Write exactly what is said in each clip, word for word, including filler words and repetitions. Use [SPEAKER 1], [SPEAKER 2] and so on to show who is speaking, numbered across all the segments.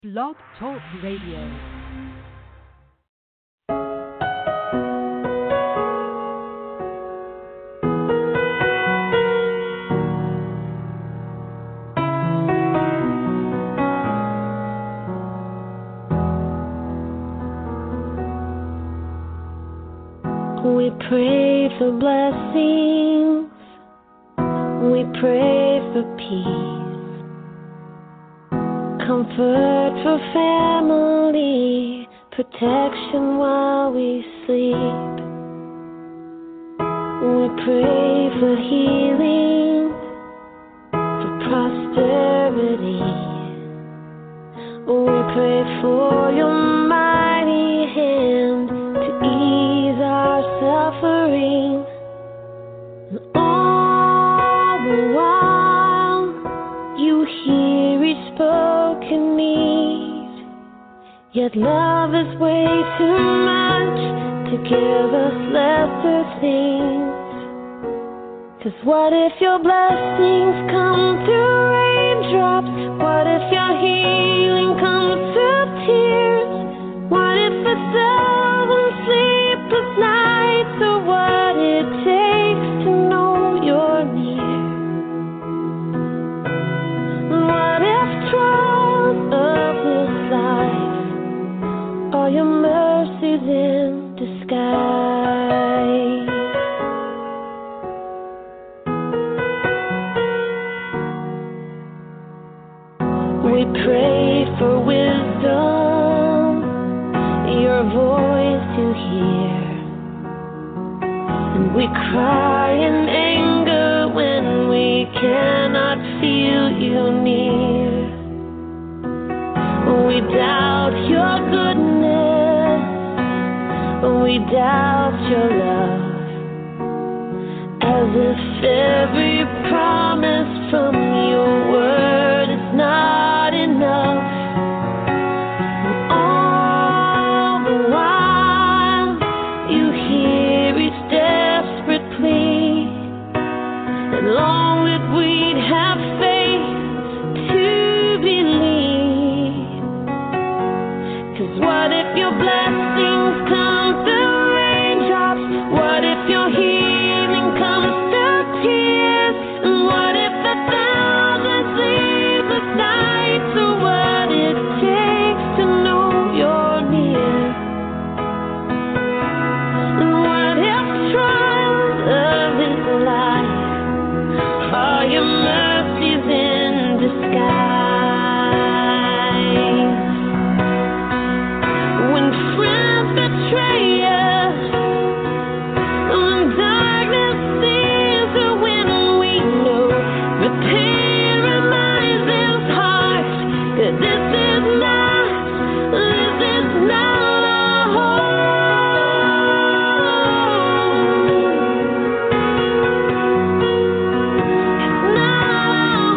[SPEAKER 1] Blog Talk Radio.
[SPEAKER 2] We pray for blessings, we pray for peace, comfort for family, protection while we sleep. We pray for healing, for prosperity. We pray for your mighty hand to ease our suffering. And all the while you hear each spoken need. Yet love is way too much to give us lesser things. 'Cause what if your blessings come through raindrops? What if your healing comes through tears? What if a thousand sleepless nights are what it takes to know you're near? What if trials of this life are your mercies in disguise? We pray for wisdom, your voice to hear. And we cry in anger when we cannot feel you near. We doubt your goodness, we doubt your love, as if every promise from your word is not enough. And all the while you hear each desperate plea, and long that we'd have faith to believe. 'Cause what if your blessings come through raindrops? What if your healing comes through tears? And what if a thousand sleepless nights are what it takes to know you're near? And what if trials of this life are your mercies in disguise? When friends betray us, when darkness seems to win, we know the pain reminds this heart that this is not, this is not our home. It's not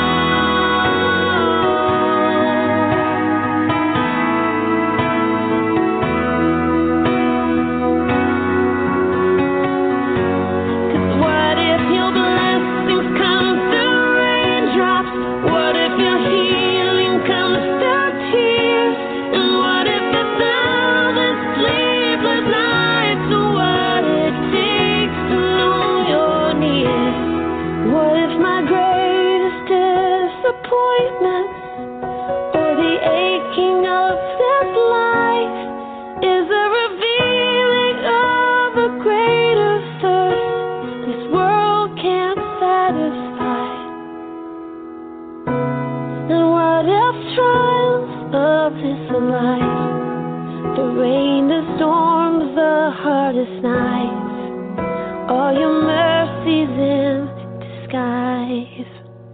[SPEAKER 2] what if your blessings come through raindrops? What if your healing comes through tears? And what if a thousand sleepless nights are what it takes to know you're near? What if my greatest disappointment or the aching of this life is a revealing of a greater thirst this world can't satisfy? And what if trials of this life, the rain, the storms, the hardest nights, are your mercies in disguise?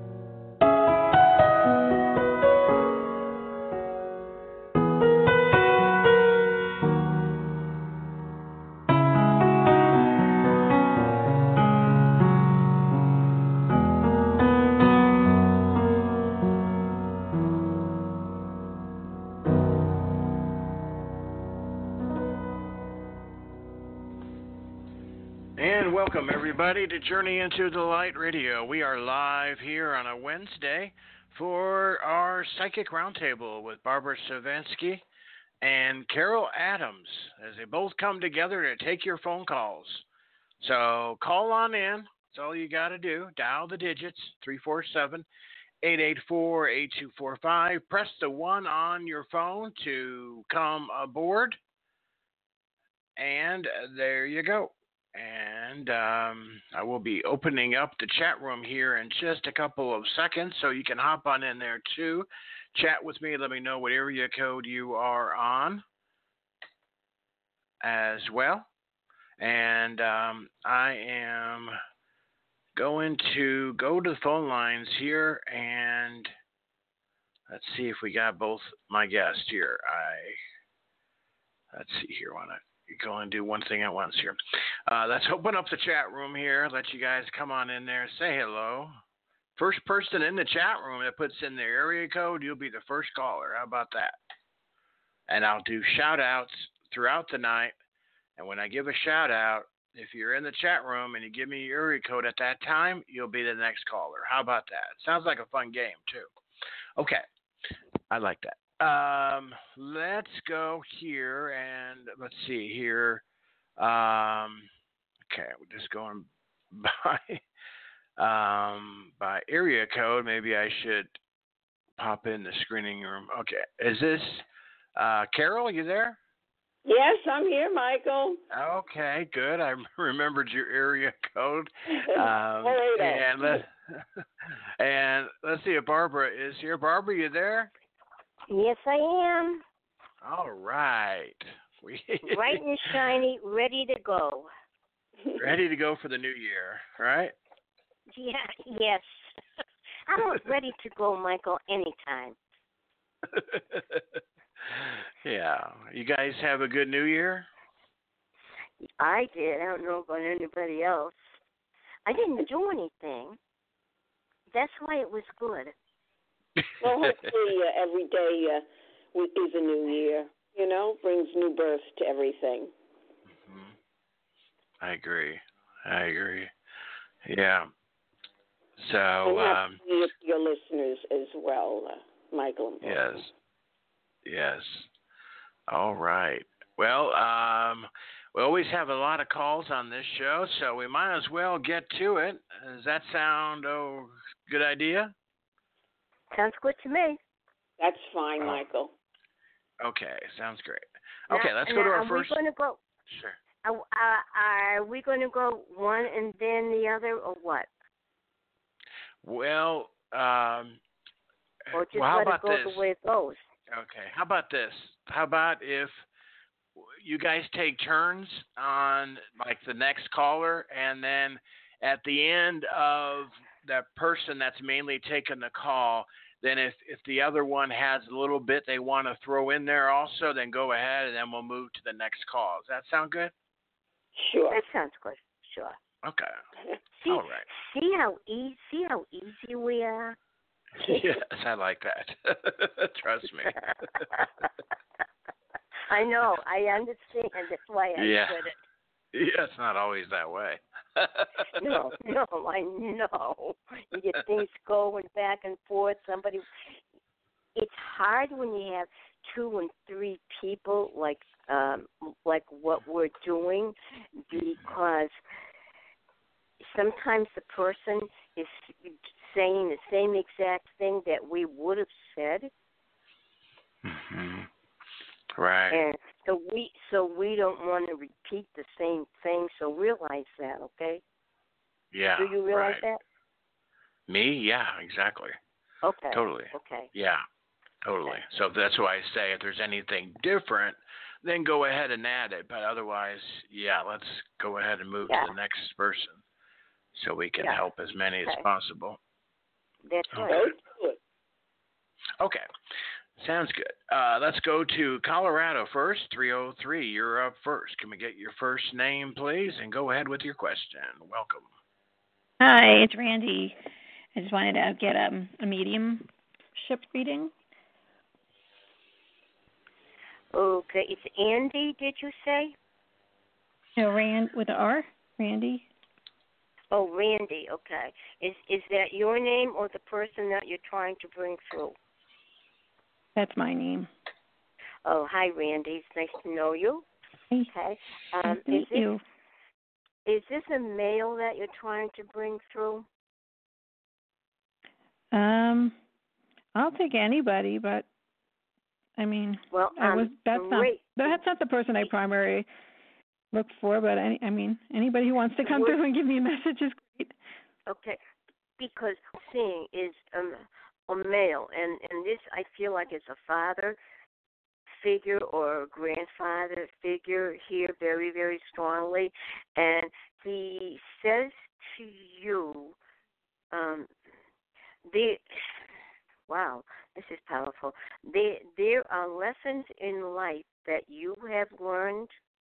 [SPEAKER 3] And welcome, everybody, to Journey into the Light Radio. We are live here on a Wednesday, for our Psychic Roundtable with Barbara Savansky and Carol Adams as they both come together to take your phone calls. So call on in. That's all you got to do. Dial the digits, three four seven, eight eight four, eight two four five. Press the one on your phone to come aboard. And there you go. And um, I will be opening up the chat room here in just a couple of seconds, so you can hop on in there too. Chat with me. Let me know what area code you are on as well. And um, I am going to go to the phone lines here, and let's see if we got both my guests here. I let's see here. Why not? Go and do one thing at once here. Uh, let's open up the chat room here. Let you guys come on in there, say hello. First person in the chat room that puts in their area code, you'll be the first caller. How about that? And I'll do shout outs throughout the night. And when I give a shout out, if you're in the chat room and you give me your area code at that time, you'll be the next caller. How about that? Sounds like a fun game too. Okay. I like that. Um, let's go here and let's see here. Um, okay, we're just going by um, by area code. Maybe I should pop in the screening room. Okay, is this uh, Carol? You there?
[SPEAKER 4] Yes, I'm here, Michael.
[SPEAKER 3] Okay, good. I remembered your area code. Um,
[SPEAKER 4] right
[SPEAKER 3] and let and let's see if Barbara is here. Barbara, you there?
[SPEAKER 5] Yes, I am.
[SPEAKER 3] All right. We
[SPEAKER 5] Bright and shiny, ready to go.
[SPEAKER 3] ready to go for the new year, right?
[SPEAKER 5] Yeah, yes. I'm ready to go, Michael, anytime.
[SPEAKER 3] Yeah. You guys have a good new year?
[SPEAKER 5] I did. I don't know about anybody else. I didn't do anything. That's why it was good.
[SPEAKER 4] Well, hopefully uh, every day uh, is a new year, you know, brings new birth to everything.
[SPEAKER 3] Mm-hmm. I agree. I agree. Yeah. So,
[SPEAKER 4] and
[SPEAKER 3] um,
[SPEAKER 4] your, your listeners as well, uh, Michael. And
[SPEAKER 3] yes. Yes. All right. Well, um, we always have a lot of calls on this show, so we might as well get to it. Does that sound oh good idea?
[SPEAKER 5] Sounds good to me.
[SPEAKER 4] That's fine,
[SPEAKER 3] oh.
[SPEAKER 4] Michael.
[SPEAKER 3] Okay, sounds great. Okay,
[SPEAKER 5] now,
[SPEAKER 3] let's go
[SPEAKER 5] now,
[SPEAKER 3] to our
[SPEAKER 5] are
[SPEAKER 3] first.
[SPEAKER 5] We gonna go,
[SPEAKER 3] sure.
[SPEAKER 5] Are, are, are we going to go one and then the other, or what?
[SPEAKER 3] Well, um,
[SPEAKER 5] or just
[SPEAKER 3] well, how
[SPEAKER 5] let
[SPEAKER 3] about
[SPEAKER 5] it go
[SPEAKER 3] this?
[SPEAKER 5] the way it goes?
[SPEAKER 3] Okay, how about this? How about if you guys take turns on like the next caller, and then at the end of that person that's mainly taking the call, then if, if the other one has a little bit they want to throw in there also, then go ahead and then we'll move to the next call. Does that sound good?
[SPEAKER 4] Sure.
[SPEAKER 5] That sounds good. Sure.
[SPEAKER 3] Okay.
[SPEAKER 5] See,
[SPEAKER 3] all right.
[SPEAKER 5] See how easy, see how easy we are?
[SPEAKER 3] Yes, I like that. Trust me.
[SPEAKER 5] I know. I understand. That's why I
[SPEAKER 3] yeah.
[SPEAKER 5] said it.
[SPEAKER 3] Yeah, it's not always that way.
[SPEAKER 5] no, no, I know. You get things going back and forth. Somebody. It's hard when you have two and three people like um, like what we're doing, because sometimes the person is saying the same exact thing that we would have said.
[SPEAKER 3] Mm-hmm. Right.
[SPEAKER 5] And so we so we don't want to repeat the same thing. So realize that, okay?
[SPEAKER 3] Yeah.
[SPEAKER 5] Do you realize
[SPEAKER 3] right.
[SPEAKER 5] that?
[SPEAKER 3] Me? Yeah, exactly.
[SPEAKER 5] Okay.
[SPEAKER 3] Totally.
[SPEAKER 5] Okay.
[SPEAKER 3] Yeah, totally. Okay. So that's why I say if there's anything different, then go ahead and add it. But otherwise, yeah, let's go ahead and move
[SPEAKER 5] yeah.
[SPEAKER 3] to the next person so we can
[SPEAKER 5] yeah.
[SPEAKER 3] help as many
[SPEAKER 5] okay.
[SPEAKER 3] as possible.
[SPEAKER 5] That's
[SPEAKER 3] okay.
[SPEAKER 5] right.
[SPEAKER 3] Okay. Sounds good. Uh, let's go to Colorado first, three oh three. You're up first. Can we get your first name, please? And go ahead with your question. Welcome.
[SPEAKER 6] Hi, it's Randy. I just wanted to get um, a mediumship reading.
[SPEAKER 5] Okay. It's Andy, did you say?
[SPEAKER 6] No, Rand with an R? Randy?
[SPEAKER 5] Oh, Randy. Okay. Is is that your name or the person that you're trying to bring through?
[SPEAKER 6] That's my name.
[SPEAKER 5] Oh, hi, Randy. It's nice to know you. Okay. Um,
[SPEAKER 6] nice to meet
[SPEAKER 5] is this,
[SPEAKER 6] you.
[SPEAKER 5] Is this a male that you're trying to bring through?
[SPEAKER 6] Um, I'll take anybody, but I mean,
[SPEAKER 5] well,
[SPEAKER 6] I
[SPEAKER 5] um,
[SPEAKER 6] was that's not
[SPEAKER 5] great.
[SPEAKER 6] that's not the person I primarily look for. But any, I mean, anybody who wants to come through and give me a message is great.
[SPEAKER 5] Okay, because seeing is um, a male, and and this I feel like it's a father figure or a grandfather figure here very, very strongly, and he says to you, um, the wow, this is powerful. There, there are lessons in life that you have learned,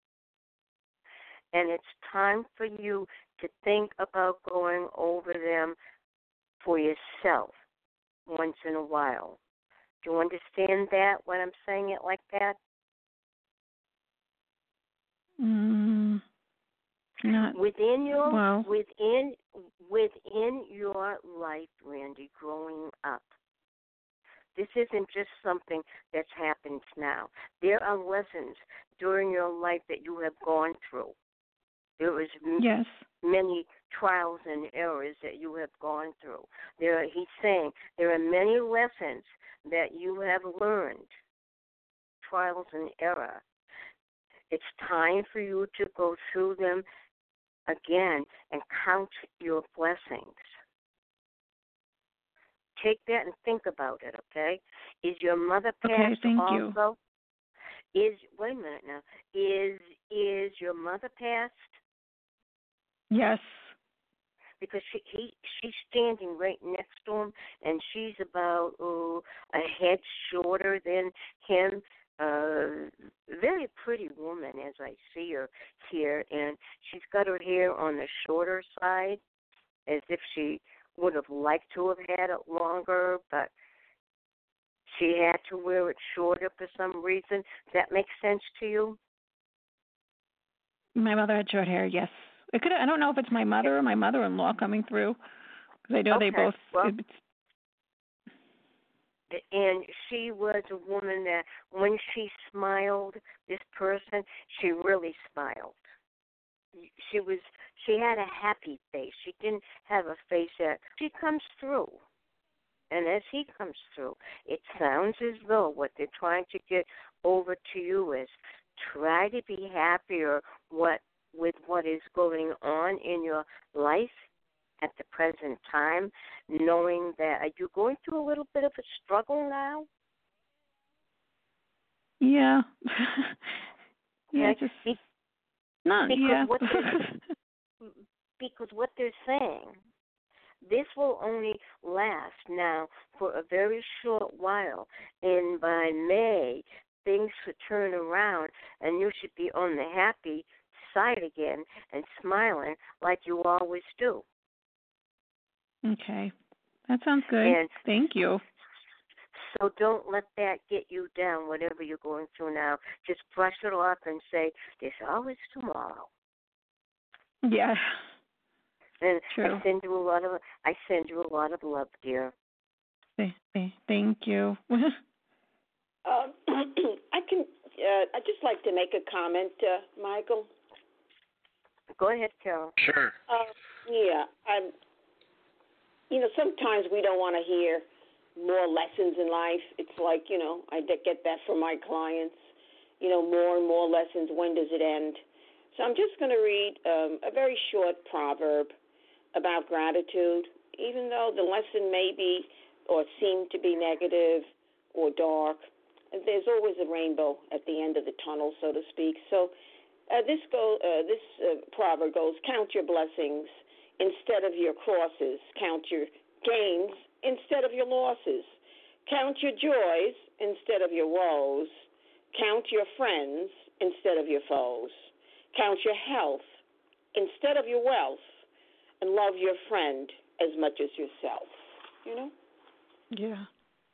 [SPEAKER 5] and it's time for you to think about going over them for yourself once in a while. Do you understand that when I'm saying it like that?
[SPEAKER 6] Mm, not
[SPEAKER 5] within your
[SPEAKER 6] well.
[SPEAKER 5] within within your life, Randy, growing up. This isn't just something that's happened now. There are lessons during your life that you have gone through. There was
[SPEAKER 6] yes.
[SPEAKER 5] many trials and errors that you have gone through. There, are, he's saying there are many lessons that you have learned, trials and error. It's time for you to go through them again and count your blessings. Take that and think about it, okay? Is your mother passed
[SPEAKER 6] okay, thank
[SPEAKER 5] also?
[SPEAKER 6] You.
[SPEAKER 5] Is wait a minute now. Is is your mother passed?
[SPEAKER 6] Yes.
[SPEAKER 5] Because she he she's standing right next to him, and she's about oh, a head shorter than him. Uh, very pretty woman as I see her here, and she's got her hair on the shorter side, as if she would have liked to have had it longer, but she had to wear it shorter for some reason. Does that make sense to you?
[SPEAKER 6] My mother had short hair, yes. It could. I don't know if it's my mother or my mother-in-law coming through, because I know
[SPEAKER 5] okay.
[SPEAKER 6] they both.
[SPEAKER 5] Well, and she was a woman that when she smiled, this person, she really smiled. She was. She had a happy face. She didn't have a face that she comes through. And as he comes through, it sounds as though what they're trying to get over to you is try to be happier what with what is going on in your life at the present time, knowing that are you going through a little bit of a struggle now?
[SPEAKER 6] Yeah. yeah,
[SPEAKER 5] okay.
[SPEAKER 6] just
[SPEAKER 5] Be-
[SPEAKER 6] not
[SPEAKER 5] because
[SPEAKER 6] yeah.
[SPEAKER 5] what because what they're saying, this will only last now for a very short while, and by May things should turn around, and you should be on the happy side again and smiling like you always do.
[SPEAKER 6] Okay, that sounds good.
[SPEAKER 5] And
[SPEAKER 6] thank you.
[SPEAKER 5] So don't let that get you down, whatever you're going through now. Just brush it off and say, there's always tomorrow.
[SPEAKER 6] Yeah.
[SPEAKER 5] And
[SPEAKER 6] True.
[SPEAKER 5] I send you a lot of I send you a lot of love, dear.
[SPEAKER 6] Thank you.
[SPEAKER 4] uh, I can. Uh, I'd just like to make a comment, uh, Michael.
[SPEAKER 5] Go ahead, Carol.
[SPEAKER 3] Sure.
[SPEAKER 4] Uh, yeah, I'm. You know, sometimes we don't want to hear more lessons in life. It's like, you know, I get that from my clients. You know, more and more lessons. When does it end? So I'm just going to read um, a very short proverb about gratitude. Even though the lesson may be or seem to be negative or dark, there's always a rainbow at the end of the tunnel, so to speak. So uh, this go uh, this uh, proverb goes: count your blessings instead of your crosses. Count your gains instead of your losses. Count your joys instead of your woes. Count your friends instead of your foes. Count your health instead of your wealth. And love your friend as much as yourself. You know?
[SPEAKER 6] Yeah.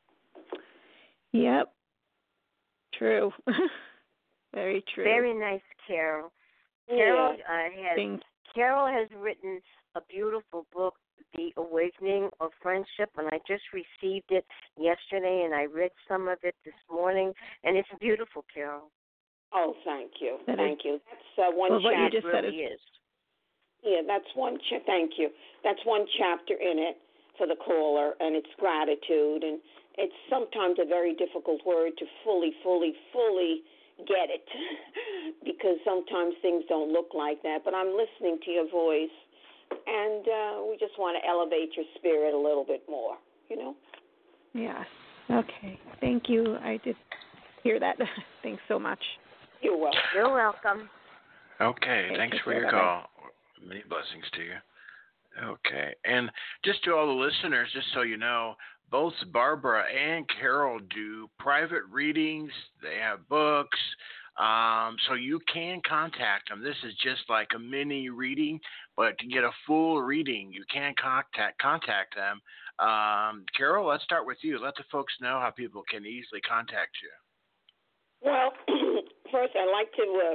[SPEAKER 6] Yep. True. Very true.
[SPEAKER 5] Very nice, Carol.
[SPEAKER 4] Yeah.
[SPEAKER 5] Carol uh, has
[SPEAKER 6] Thanks.
[SPEAKER 5] Carol has written a a beautiful book, The Awakening of Friendship, and I just received it yesterday, and I read some of it this morning, and it's beautiful, Carol.
[SPEAKER 4] Oh, thank you,
[SPEAKER 6] That
[SPEAKER 4] thank you. That's uh, one
[SPEAKER 6] well, what you
[SPEAKER 4] chapter.
[SPEAKER 6] just said
[SPEAKER 5] Really
[SPEAKER 6] is
[SPEAKER 5] is.
[SPEAKER 4] Yeah, that's one. Cha- thank you. That's one chapter in it for the caller, and it's gratitude, and it's sometimes a very difficult word to fully, fully, fully get it, because sometimes things don't look like that. But I'm listening to your voice, and uh, we just want to elevate your spirit a little bit more. You know.
[SPEAKER 6] yes. Okay. Thank you. I did hear that. Thanks so much.
[SPEAKER 4] You're welcome.
[SPEAKER 5] You're welcome.
[SPEAKER 3] Okay,
[SPEAKER 6] Okay,
[SPEAKER 3] thanks
[SPEAKER 6] take
[SPEAKER 3] for
[SPEAKER 6] care.
[SPEAKER 3] your
[SPEAKER 6] Bye-bye.
[SPEAKER 3] call. Many blessings to you. Okay, and just to all the listeners, just so you know, both Barbara and Carol do private readings. They have books, um, so you can contact them. This is just like a mini reading, but to get a full reading, you can contact contact them. Um, Carol, let's start with you. Let the folks know how people can easily contact you.
[SPEAKER 4] Well, first, I'd like to uh,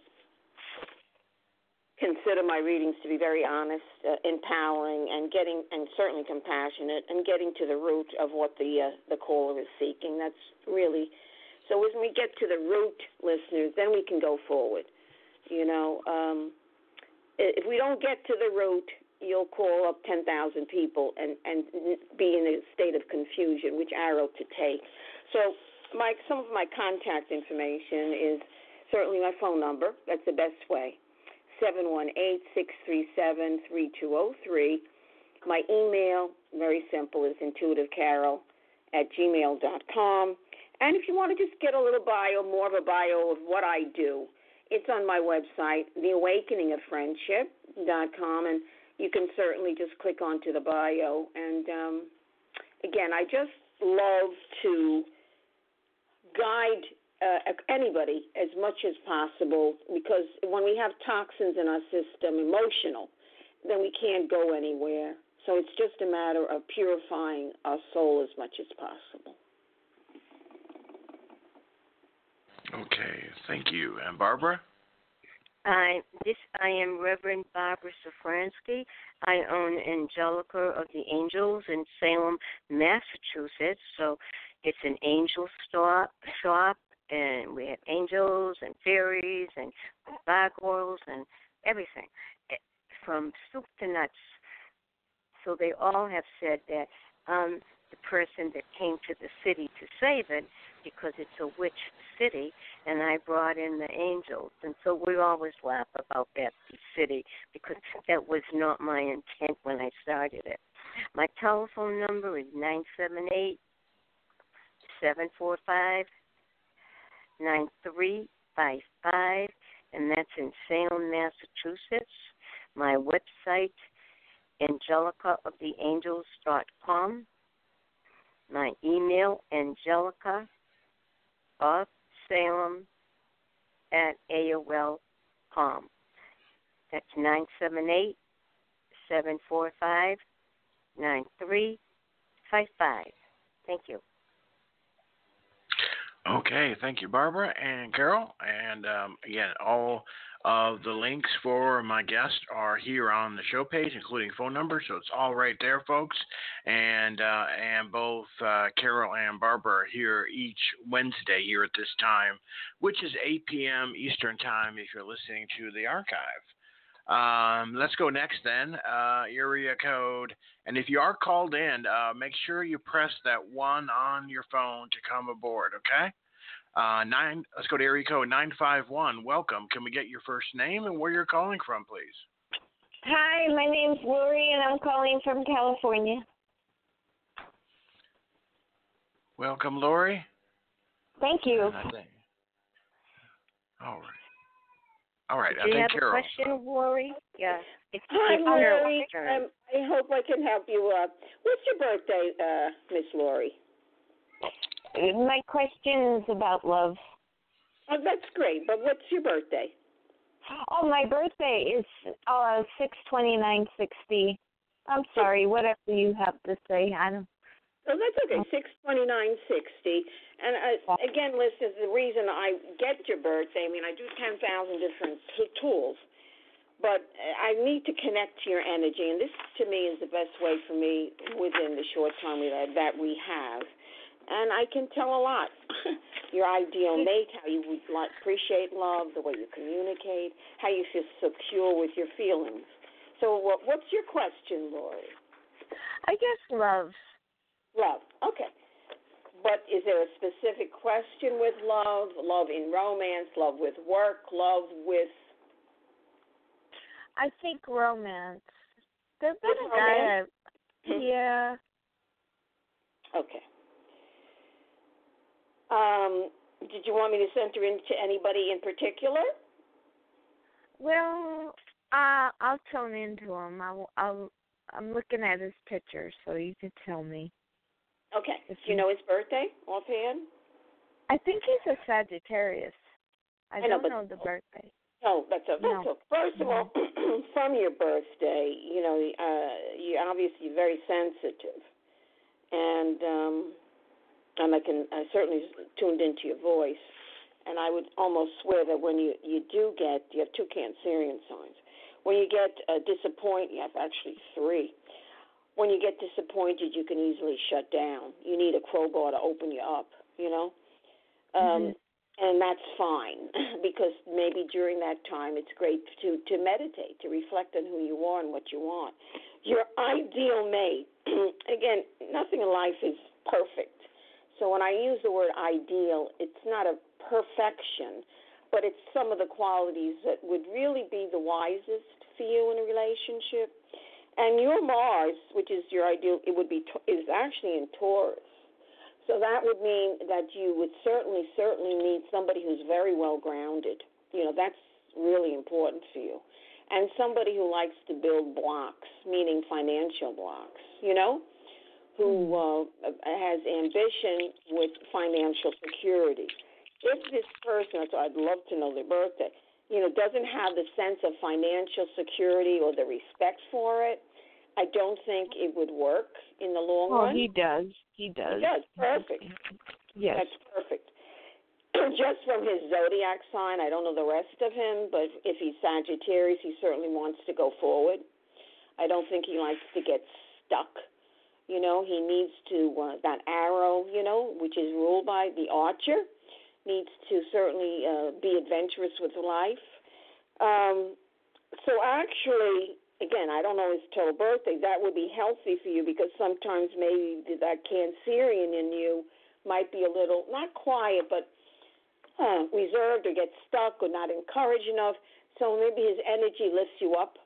[SPEAKER 4] consider my readings to be very honest, uh, empowering, and getting, and certainly compassionate, and getting to the root of what the uh, the caller is seeking. That's really so. When we get to the root, listeners, then we can go forward. You know, um, if we don't get to the root, you'll call up ten thousand people and and be in a state of confusion, which arrow to take. So, my some of my contact information is certainly my phone number. That's the best way. seven one eight, six three seven, three two zero three. My email, very simple, is intuitivecarol at gmail dot com. And if you want to just get a little bio, more of a bio of what I do, it's on my website, the awakening of friendship dot com, and you can certainly just click onto the bio. And, um, again, I just love to guide Uh, anybody as much as possible, because when we have toxins in our system, emotional, then we can't go anywhere. So it's just a matter of purifying our soul as much as possible.
[SPEAKER 3] Okay, thank you. And Barbara?
[SPEAKER 5] I this I am Reverend Barbara Safransky. I own Angelica of the Angels in Salem, Massachusetts. So it's an angel store, shop, and we have angels and fairies and gargoyles and everything, from soup to nuts. So they all have said that I'm the person that came to the city to save it, because it's a witch city, and I brought in the angels. And so we always laugh about that city, because that was not my intent when I started it. My telephone number is nine seven eight, seven four five, nine three five five, and that's in Salem, Massachusetts. My website, angelica of the angels dot com. My email, angelica of Salem at A O L dot com. That's nine seven eight, seven four five, nine three five five. Thank you.
[SPEAKER 3] Okay, thank you, Barbara and Carol. And um, again, all of the links for my guests are here on the show page, including phone numbers. So it's all right there, folks. And uh, and both uh, Carol and Barbara are here each Wednesday here at this time, which is eight p.m. Eastern time if you're listening to the archive. Um, let's go next then, uh, area code. And if you are called in, uh, make sure you press that one on your phone to come aboard, okay? Uh, nine. Let's go to area code nine five one. Welcome. Can we get your first name and where you're calling from, please?
[SPEAKER 7] Hi, my name's Lori, and I'm calling from California.
[SPEAKER 3] Welcome, Lori.
[SPEAKER 7] Thank you.
[SPEAKER 3] And I think. All right. All right.
[SPEAKER 5] Do
[SPEAKER 3] I
[SPEAKER 5] you
[SPEAKER 3] think
[SPEAKER 5] have
[SPEAKER 3] Carol.
[SPEAKER 5] a question, Lori? Yeah. It's,
[SPEAKER 4] Hi,
[SPEAKER 5] it's
[SPEAKER 4] Lori.
[SPEAKER 5] Carol's
[SPEAKER 4] Um, I hope I can help you. Uh, what's your birthday, uh, Miss Lori?
[SPEAKER 7] My question is about love.
[SPEAKER 4] Oh, that's great. But what's your birthday?
[SPEAKER 7] Oh, my birthday is uh six twenty nine sixty. I'm sorry, whatever you have to say. I don't.
[SPEAKER 4] Oh, that's okay. Six twenty nine sixty. And uh, again, listeners, the reason I get your birthday, I mean, I do ten thousand different t- tools, but I need to connect to your energy, and this to me is the best way for me within the short time we, that we have. And I can tell a lot. Your ideal mate, how you would like, appreciate love, the way you communicate, how you feel secure with your feelings. So what, what's your question, Lori?
[SPEAKER 7] I guess love.
[SPEAKER 4] Love, okay. But is there a specific question with love? Love in romance, love with work, love with...
[SPEAKER 7] I think romance. There's been
[SPEAKER 4] With
[SPEAKER 7] a guy
[SPEAKER 4] romance?
[SPEAKER 7] I, yeah.
[SPEAKER 4] Okay. Um, did you want me to center into anybody in particular?
[SPEAKER 7] Well, uh, I'll tune into him. I'll, I'll, I'm looking at his picture, so you can tell me.
[SPEAKER 4] Okay.
[SPEAKER 7] If
[SPEAKER 4] Do you know his birthday offhand?
[SPEAKER 7] I think he's a Sagittarius. I,
[SPEAKER 4] I know,
[SPEAKER 7] don't
[SPEAKER 4] but-
[SPEAKER 7] know the birthday.
[SPEAKER 4] Oh, that's a, that's
[SPEAKER 7] No.
[SPEAKER 4] a, first of all, from your birthday, you know, uh, you're obviously very sensitive, and um, and I can I certainly tuned into your voice, and I would almost swear that when you, you do get, you have two Cancerian signs. When you get uh, disappointed, you have actually three. When you get disappointed, you can easily shut down. You need a crowbar to open you up, you know. Um,
[SPEAKER 7] Mm-hmm.
[SPEAKER 4] And that's fine, because maybe during that time it's great to, to meditate, to reflect on who you are and what you want. Your ideal mate, again, nothing in life is perfect. So when I use the word ideal, it's not a perfection, but it's some of the qualities that would really be the wisest for you in a relationship. And your Mars, which is your ideal, it would be is actually in Taurus. So that would mean that you would certainly, certainly need somebody who's very well grounded. You know, that's really important for you. And somebody who likes to build blocks, meaning financial blocks, you know, who uh, has ambition with financial security. If this person, so I'd love to know their birthday, you know, doesn't have the sense of financial security or the respect for it, I don't think it would work in the long
[SPEAKER 7] Oh,
[SPEAKER 4] run.
[SPEAKER 7] he does. He does.
[SPEAKER 4] He does. Perfect.
[SPEAKER 7] Yes.
[SPEAKER 4] That's perfect. Just from his zodiac sign, I don't know the rest of him, but if he's Sagittarius, he certainly wants to go forward. I don't think he likes to get stuck. You know, he needs to, uh, that arrow, you know, which is ruled by the archer, needs to certainly uh, be adventurous with life. Um, so actually, again, I don't know his total birthday. That would be healthy for you, because sometimes maybe that Cancerian in you might be a little, not quiet, but uh, reserved or get stuck or not encouraged enough. So maybe his energy lifts you up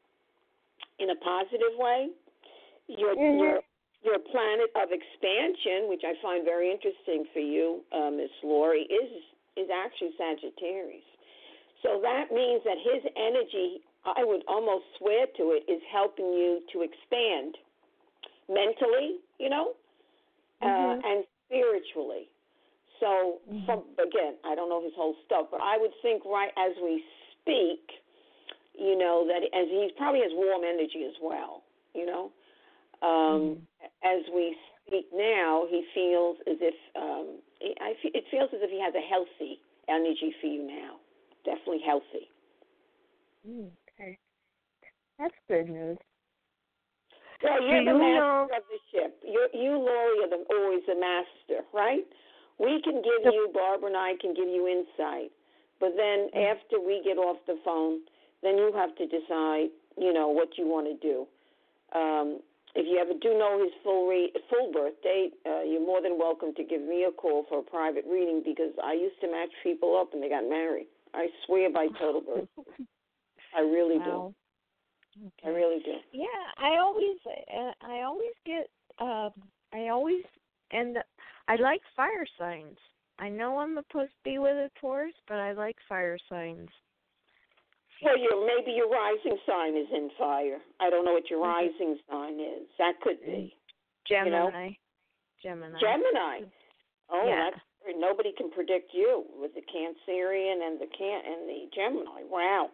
[SPEAKER 4] in a positive way. Your,
[SPEAKER 7] Mm-hmm.
[SPEAKER 4] your, your planet of expansion, which I find very interesting for you, uh, Miss Lori, is, is actually Sagittarius. So that means that his energy, I would almost swear to it, is helping you to expand mentally, you know, uh,
[SPEAKER 7] Mhm.
[SPEAKER 4] and spiritually. So,
[SPEAKER 7] Mhm.
[SPEAKER 4] from, again, I don't know his whole stuff, but I would think right as we speak, you know, that as he probably has warm energy as well, you know. Um,
[SPEAKER 7] Mhm.
[SPEAKER 4] As we speak now, he feels as if, um, I, it feels as if he has a healthy energy for you now, definitely healthy.
[SPEAKER 7] Okay. That's good news.
[SPEAKER 4] Well, you're
[SPEAKER 7] Do
[SPEAKER 4] the
[SPEAKER 7] you
[SPEAKER 4] master
[SPEAKER 7] know-
[SPEAKER 4] of the ship. You're, you, Lori, are the, always the master, right? We can give you, Barbara and I can give you insight. But then after we get off the phone, then you have to decide, you know, what you want to do. Um, if you ever do know his full re- full birth date, uh, you're more than welcome to give me a call for a private reading, because I used to match people up and they got married. I swear by total birth. I really
[SPEAKER 7] Wow.
[SPEAKER 4] do. I really do.
[SPEAKER 7] Yeah, I always, uh, I always get, um, I always end up, I like fire signs. I know I'm supposed to be with a Taurus, but I like fire signs.
[SPEAKER 4] Well, your maybe your rising sign is in fire. I don't know what your
[SPEAKER 7] Mhm.
[SPEAKER 4] rising sign is. That could be
[SPEAKER 7] Gemini.
[SPEAKER 4] You
[SPEAKER 7] Gemini.
[SPEAKER 4] Gemini. Oh,
[SPEAKER 7] Yeah.
[SPEAKER 4] that's nobody can predict you with the Cancerian and the can and the Gemini. Wow.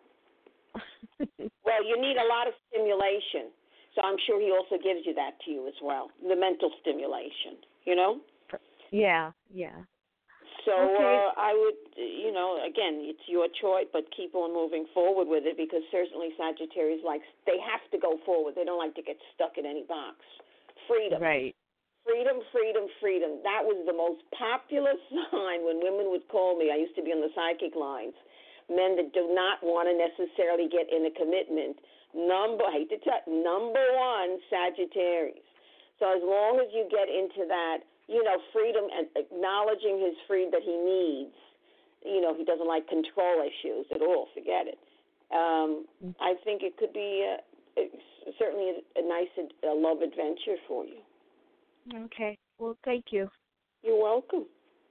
[SPEAKER 4] Well, you need a lot of stimulation, so I'm sure he also gives you that to you as well, the mental stimulation. You know.
[SPEAKER 7] yeah, yeah.
[SPEAKER 4] So
[SPEAKER 7] Okay.
[SPEAKER 4] uh, I would, you know, again, it's your choice, but keep on moving forward with it because certainly Sagittarius likes, they have to go forward. They don't like to get stuck in any box. Freedom.
[SPEAKER 7] Right.
[SPEAKER 4] Freedom, freedom, freedom. That was the most popular sign when women would call me. I used to be on the psychic lines. Men that do not want to necessarily get in a commitment. Number, I hate to tell, number one, Sagittarius. So as long as you get into that, you know, freedom and acknowledging his freedom that he needs, you know, he doesn't like control issues at all. Forget it. Um, I think it could be a, certainly a, a nice a love adventure for you.
[SPEAKER 7] Okay. Well, thank you.
[SPEAKER 4] You're welcome.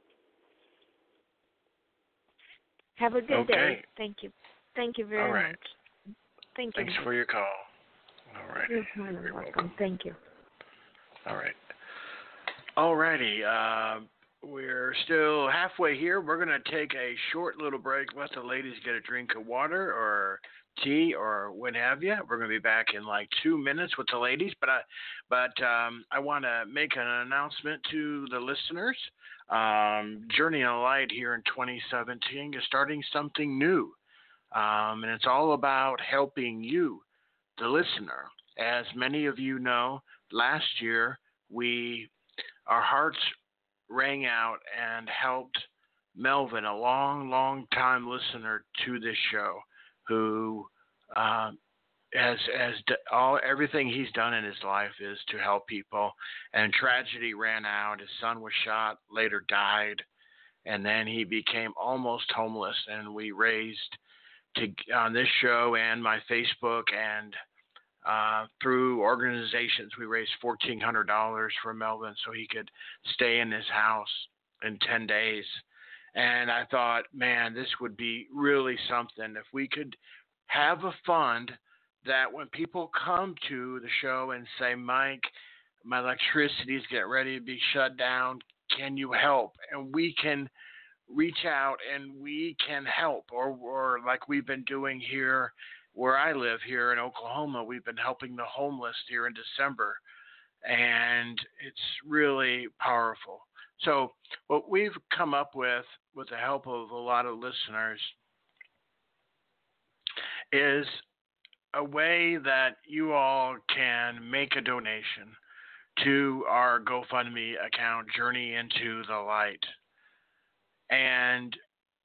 [SPEAKER 7] Have a good
[SPEAKER 3] Okay.
[SPEAKER 7] day. Thank you. Thank you very
[SPEAKER 3] All right.
[SPEAKER 7] much. Thank you.
[SPEAKER 3] Thanks for your call. All right.
[SPEAKER 7] You're more than
[SPEAKER 3] You're
[SPEAKER 7] welcome.
[SPEAKER 3] welcome.
[SPEAKER 7] Thank you.
[SPEAKER 3] All right. All righty. Uh, we're still halfway here. We're going to take a short little break. Let the ladies get a drink of water or tea or what have you. We're going to be back in like two minutes with the ladies. But I, but um, I want to make an announcement to the listeners. Um, Journey in the Light here in twenty seventeen is starting something new. Um, and it's all about helping you, the listener. As many of you know, last year we our hearts rang out and helped Melvin, a long, long time listener to this show, who uh, has has all everything he's done in his life is to help people. And tragedy ran out. His son was shot, later died, and then he became almost homeless. And we raised to on this show and my Facebook and Uh, through organizations, we raised fourteen hundred dollars for Melvin so he could stay in his house in ten days. And I thought, man, this would be really something if we could have a fund that when people come to the show and say, Mike, my electricity's getting ready to be shut down, can you help? And we can reach out and we can help, or, or like we've been doing here where I live here in Oklahoma. We've been helping the homeless here in December, and it's really powerful. So what we've come up with, with the help of a lot of listeners, is a way that you all can make a donation to our GoFundMe account, Journey into the Light. And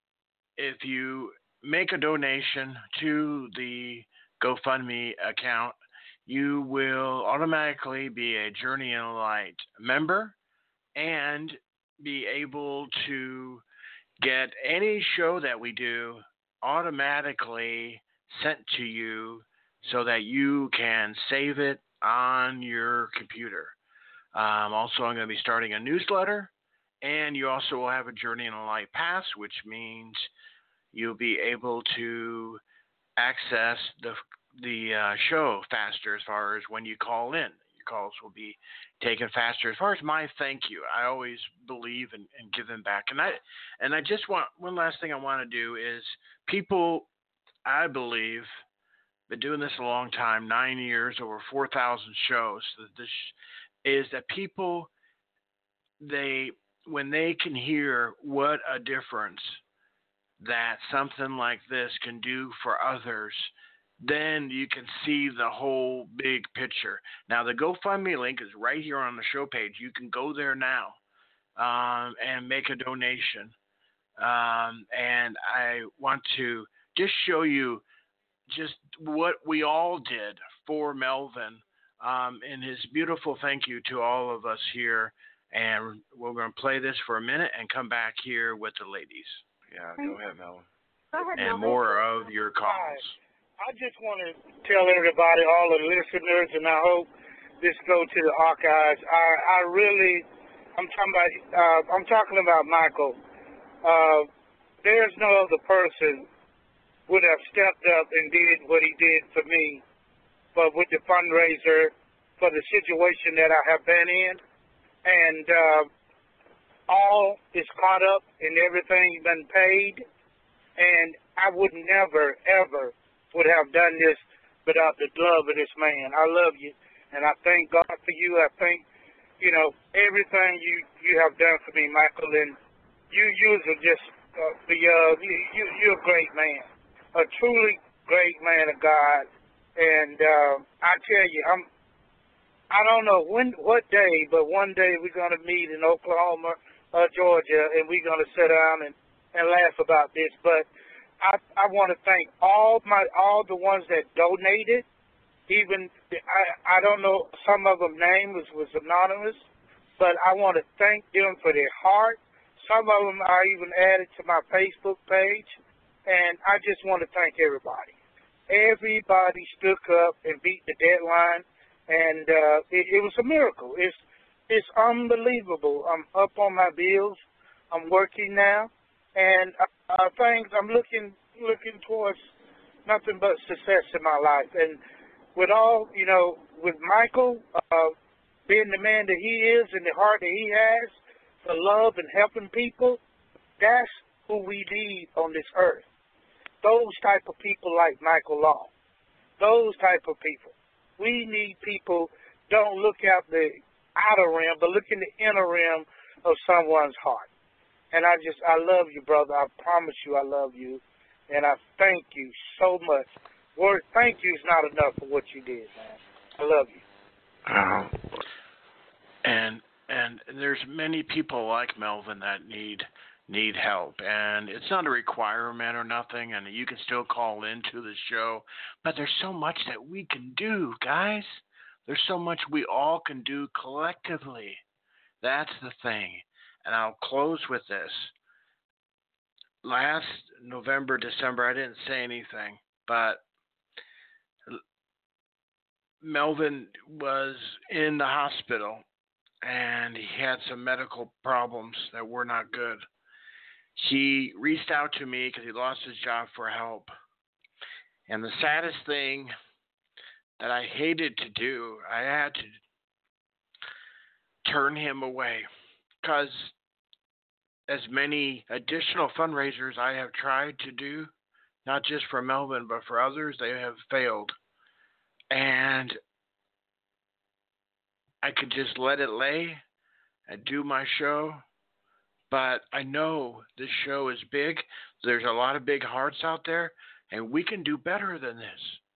[SPEAKER 3] if you make a donation to the GoFundMe account, you will automatically be a Journey in the Light member and be able to get any show that we do automatically sent to you so that you can save it on your computer. Um, also, I'm going to be starting a newsletter, and you also will have a Journey in the Light pass, which means you'll be able to access the the uh, show faster as far as when you call in. Your calls will be taken faster. As far as my thank you, I always believe in, in giving back. And I and I just want, one last thing I want to do is people, I believe, been doing this a long time, nine years, over four thousand shows. This is that people, they when they can hear what a difference that something like this can do for others, then you can see the whole big picture. Now, the GoFundMe link is right here on the show page. You can go there now um, and make a donation. Um, and I want to just show you just what we all did for Melvin um, in his beautiful thank you to all of us here. And we're going to play this for a minute and come back here with the ladies. Yeah, go ahead, Melvin.
[SPEAKER 5] Go ahead,
[SPEAKER 3] And
[SPEAKER 5] Melvin.
[SPEAKER 3] more of your calls.
[SPEAKER 8] I just want to tell everybody, all the listeners, and I hope this go to the archives. I, I really, I'm talking about, uh, I'm talking about Michael. Uh, there's no other person would have stepped up and did what he did for me, but with the fundraiser for the situation that I have been in, and uh, all is caught up and everything been paid, and I would never, ever would have done this without the love of this man. I love you, and I thank God for you. I thank, you know, everything you, you have done for me, Michael, and you you are just uh, the uh, you, you you're a great man, a truly great man of God, and uh, I tell you, I'm I don't know when what day, but one day we're gonna meet in Oklahoma, uh, Georgia, and we're gonna sit down and, and laugh about this. But I I want to thank all my all the ones that donated. Even I I don't know, some of them name was was anonymous, but I want to thank them for their heart. Some of them are even added to my Facebook page, and I just want to thank everybody. Everybody stuck up and beat the deadline, and uh, it, it was a miracle. It's it's unbelievable. I'm up on my bills. I'm working now, and uh, things I'm looking looking towards nothing but success in my life. And with all, you know, with Michael uh, being the man that he is and the heart that he has for love and helping people, that's who we need on this earth. Those type of people like Michael Long. Those type of people. We need people, don't look out the outer rim, but look in the inner rim of someone's heart. And I just, I love you, brother. I promise you I love you. And I thank you so much. Word thank you is not enough for what you did, man. I love you.
[SPEAKER 3] Um, and and there's many people like Melvin that need need help, and it's not a requirement or nothing, and you can still call into the show, but there's so much that we can do, guys. There's so much we all can do collectively. That's the thing. And I'll close with this. Last November, December, I didn't say anything, but Melvin was in the hospital, and he had some medical problems that were not good. He reached out to me because he lost his job for help. And the saddest thing that I hated to do, I had to turn him away, because as many additional fundraisers I have tried to do, not just for Melvin, but for others, they have failed. And I could just let it lay and do my show. But I know this show is big. There's a lot of big hearts out there, and we can do better than this.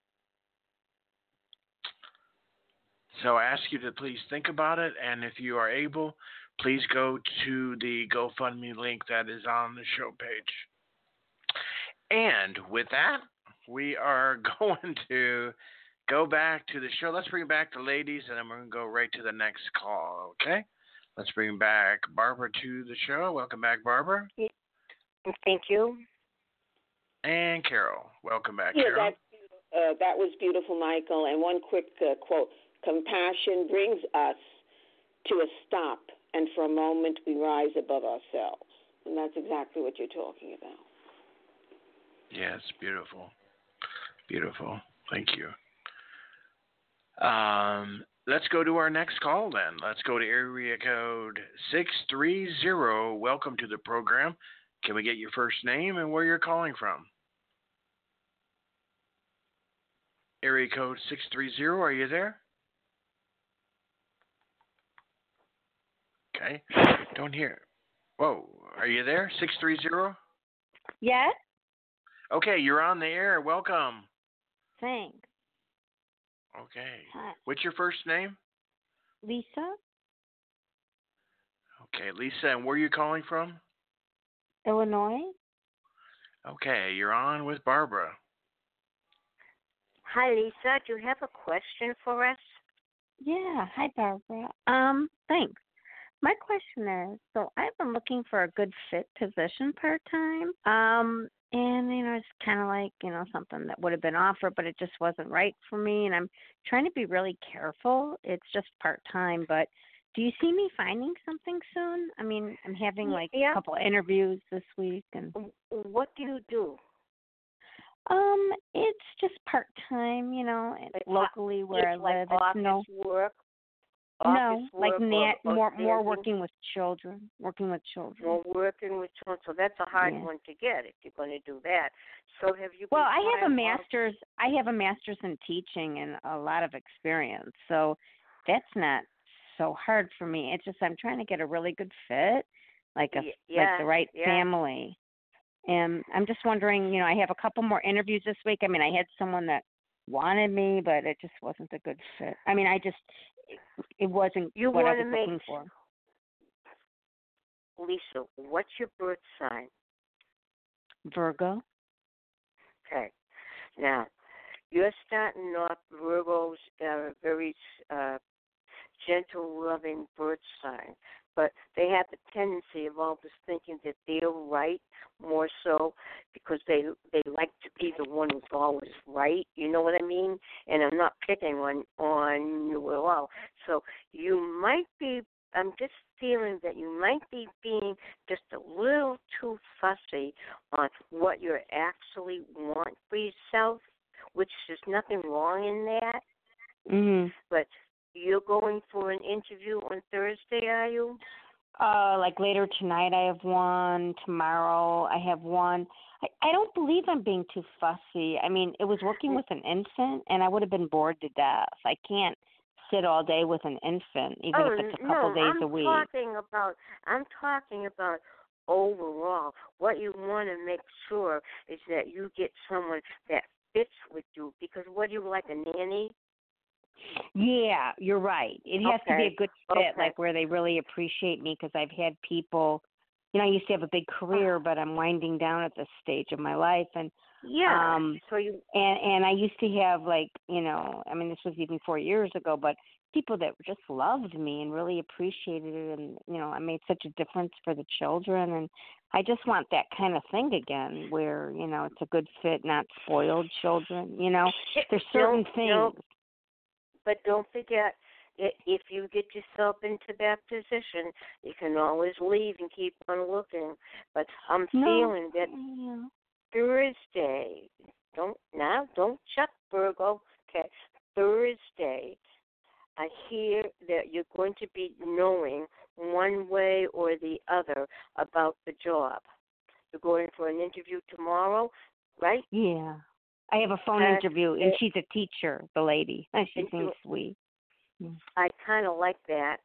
[SPEAKER 3] So I ask you to please think about it, and if you are able, please go to the GoFundMe link that is on the show page. And with that, we are going to go back to the show. Let's bring back the ladies, and then we're going to go right to the next call, okay? Let's bring back Barbara to the show. Welcome back, Barbara.
[SPEAKER 5] Thank you.
[SPEAKER 3] And Carol. Welcome back,
[SPEAKER 4] Yeah,
[SPEAKER 3] Carol.
[SPEAKER 4] that's, uh, that was beautiful, Michael. And one quick uh, quote. Compassion brings us to a stop, and for a moment we rise above ourselves. And that's exactly what you're talking about.
[SPEAKER 3] Yes, beautiful. Beautiful. Thank you. Um, let's go to our next call then. Let's go to area code six three zero. Welcome to the program. Can we get your first name and where you're calling from? Area code six three zero, are you there? Okay. Don't hear. Whoa, are you there? six three zero?
[SPEAKER 7] Yes?
[SPEAKER 3] Okay, you're on the air. Welcome.
[SPEAKER 7] Thanks.
[SPEAKER 3] Okay.
[SPEAKER 7] Hi.
[SPEAKER 3] What's your first name?
[SPEAKER 7] Lisa?
[SPEAKER 3] Okay, Lisa, and where are you calling from?
[SPEAKER 7] Illinois?
[SPEAKER 3] Okay, you're on with Barbara.
[SPEAKER 5] Hi, Lisa. Do you have a question for us?
[SPEAKER 7] Yeah. Hi, Barbara. Um, thanks. My question is, so I've been looking for a good fit position part-time. Um, and, you know, it's kind of like, you know, something that would have been offered, but it just wasn't right for me. And I'm trying to be really careful. It's just part-time, but do you see me finding something soon? I mean, I'm having like
[SPEAKER 5] Yeah.
[SPEAKER 7] a couple of interviews this week. And
[SPEAKER 5] What do you do?
[SPEAKER 7] um, it's just part-time, you know, and
[SPEAKER 5] Like,
[SPEAKER 7] locally where I
[SPEAKER 5] It's like
[SPEAKER 7] live.
[SPEAKER 5] office
[SPEAKER 7] It's no,
[SPEAKER 5] work?
[SPEAKER 7] no,
[SPEAKER 5] Office
[SPEAKER 7] like
[SPEAKER 5] work
[SPEAKER 7] nat,
[SPEAKER 5] or, or
[SPEAKER 7] more, more
[SPEAKER 5] standing?
[SPEAKER 7] working with children, working with children.
[SPEAKER 5] Or working with children. So that's a hard
[SPEAKER 7] Yeah.
[SPEAKER 5] one to get if you're going to do that. So have you
[SPEAKER 7] Well,
[SPEAKER 5] been
[SPEAKER 7] I have a
[SPEAKER 5] trying out-
[SPEAKER 7] master's. I have a master's in teaching and a lot of experience, so that's not so hard for me. It's just I'm trying to get a really good fit. like a
[SPEAKER 5] Y-
[SPEAKER 7] like
[SPEAKER 5] yeah,
[SPEAKER 7] the right
[SPEAKER 5] yeah.
[SPEAKER 7] family. And I'm just wondering, you know, I have a couple more interviews this week. I mean, I had someone that wanted me, but it just wasn't a good fit. I mean, I just it, it wasn't
[SPEAKER 5] You
[SPEAKER 7] what I
[SPEAKER 5] want
[SPEAKER 7] was
[SPEAKER 5] to make
[SPEAKER 7] looking for.
[SPEAKER 5] Lisa, what's your birth sign?
[SPEAKER 7] Virgo.
[SPEAKER 5] Okay. Now, you're starting off Virgos, uh, very uh, gentle, loving birth sign, but they have the tendency of always thinking that they're right more so because they they like to be the one who's always right. You know what I mean? And I'm not picking on on you at all. So you might be. I'm just feeling that you might be being just a little too fussy on what you actually want for yourself, which there's nothing wrong in that.
[SPEAKER 7] Mhm.
[SPEAKER 5] But you're going for an interview on Thursday, are you?
[SPEAKER 7] Uh, like later tonight, I have one. Tomorrow, I have one. I, I don't believe I'm being too fussy. I mean, it was working with an infant, and I would have been bored to death. I can't sit all day with an infant, even
[SPEAKER 5] oh,
[SPEAKER 7] if it's a couple
[SPEAKER 5] no,
[SPEAKER 7] days
[SPEAKER 5] I'm
[SPEAKER 7] a week.
[SPEAKER 5] talking about. I'm talking about overall. What you want to make sure is that you get someone that fits with you. Because what do you like, a nanny?
[SPEAKER 7] Yeah, you're right. It has to be
[SPEAKER 5] Okay,
[SPEAKER 7] a good fit,
[SPEAKER 5] okay.
[SPEAKER 7] like where they really appreciate me, because I've had people, you know, I used to have a big career, but I'm winding down at this stage of my life, and
[SPEAKER 5] Yeah.
[SPEAKER 7] um,
[SPEAKER 5] So you.
[SPEAKER 7] and and I used to have like, you know, I mean, this was even four years ago, but people that just loved me and really appreciated it, and you know, I made such a difference for the children, and I just want that kind of thing again, where you know, it's a good fit, not spoiled children. You know, there's certain
[SPEAKER 5] Don't,
[SPEAKER 7] things.
[SPEAKER 5] don't, but don't forget, i- if you get yourself into that position, you can always leave and keep on looking. But I'm
[SPEAKER 7] No.
[SPEAKER 5] feeling that
[SPEAKER 7] Yeah.
[SPEAKER 5] Thursday, don't now, don't check Virgo. Okay, Thursday, I hear that you're going to be knowing one way or the other about the job. You're going for an interview tomorrow, right?
[SPEAKER 7] Yeah. I have a phone
[SPEAKER 5] Uh,
[SPEAKER 7] interview, and
[SPEAKER 5] it-
[SPEAKER 7] she's a teacher, the lady. And she
[SPEAKER 5] and
[SPEAKER 7] seems
[SPEAKER 5] you-
[SPEAKER 7] sweet.
[SPEAKER 5] I kind of like that.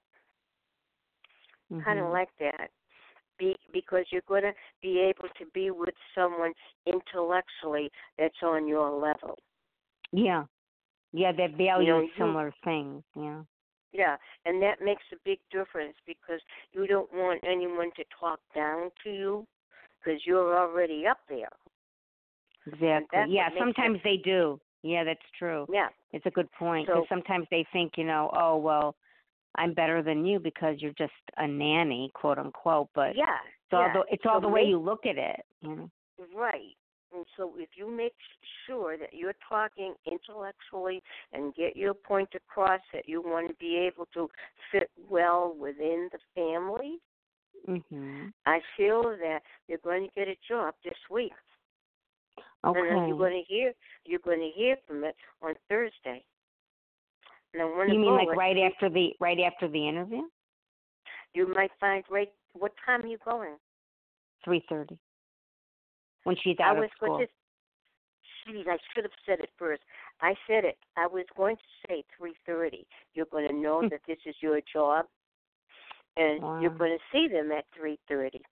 [SPEAKER 7] Mm-hmm.
[SPEAKER 5] Kind of like that. Be, because you're going to be able to be with someone intellectually that's on your level.
[SPEAKER 7] Yeah. Yeah, that values
[SPEAKER 5] You know, you-
[SPEAKER 7] similar things. Yeah.
[SPEAKER 5] Yeah, and that makes a big difference because you don't want anyone to talk down to you because you're already up there.
[SPEAKER 7] Exactly.
[SPEAKER 5] that's
[SPEAKER 7] Yeah,
[SPEAKER 5] what makes
[SPEAKER 7] sometimes they do. Yeah, that's true.
[SPEAKER 5] Yeah.
[SPEAKER 7] It's a good point, because
[SPEAKER 5] So-
[SPEAKER 7] sometimes they think, you know, oh, well, I'm better than you because you're just a nanny, quote unquote. But
[SPEAKER 5] Yeah.
[SPEAKER 7] it's all
[SPEAKER 5] yeah.
[SPEAKER 7] the it's all
[SPEAKER 5] So
[SPEAKER 7] the way
[SPEAKER 5] make-
[SPEAKER 7] you look at it. You know.
[SPEAKER 5] Right. And so if you make sure that you're talking intellectually and get your point across that you want to be able to fit well within the family,
[SPEAKER 7] Mhm.
[SPEAKER 5] I feel that you're going to get a job this week.
[SPEAKER 7] Okay.
[SPEAKER 5] And then you're going to hear you're going to hear from it on Thursday. And I want to
[SPEAKER 7] You mean
[SPEAKER 5] go
[SPEAKER 7] like
[SPEAKER 5] with-
[SPEAKER 7] right after the right after the interview?
[SPEAKER 5] You might find right. What time are you going?
[SPEAKER 7] Three thirty. When she's
[SPEAKER 5] I
[SPEAKER 7] out
[SPEAKER 5] was
[SPEAKER 7] of school.
[SPEAKER 5] going to. Geez, I should have said it first. I said it. I was going to say three thirty. You're going to know that this is your job, and
[SPEAKER 7] Wow.
[SPEAKER 5] you're going to see them at three thirty.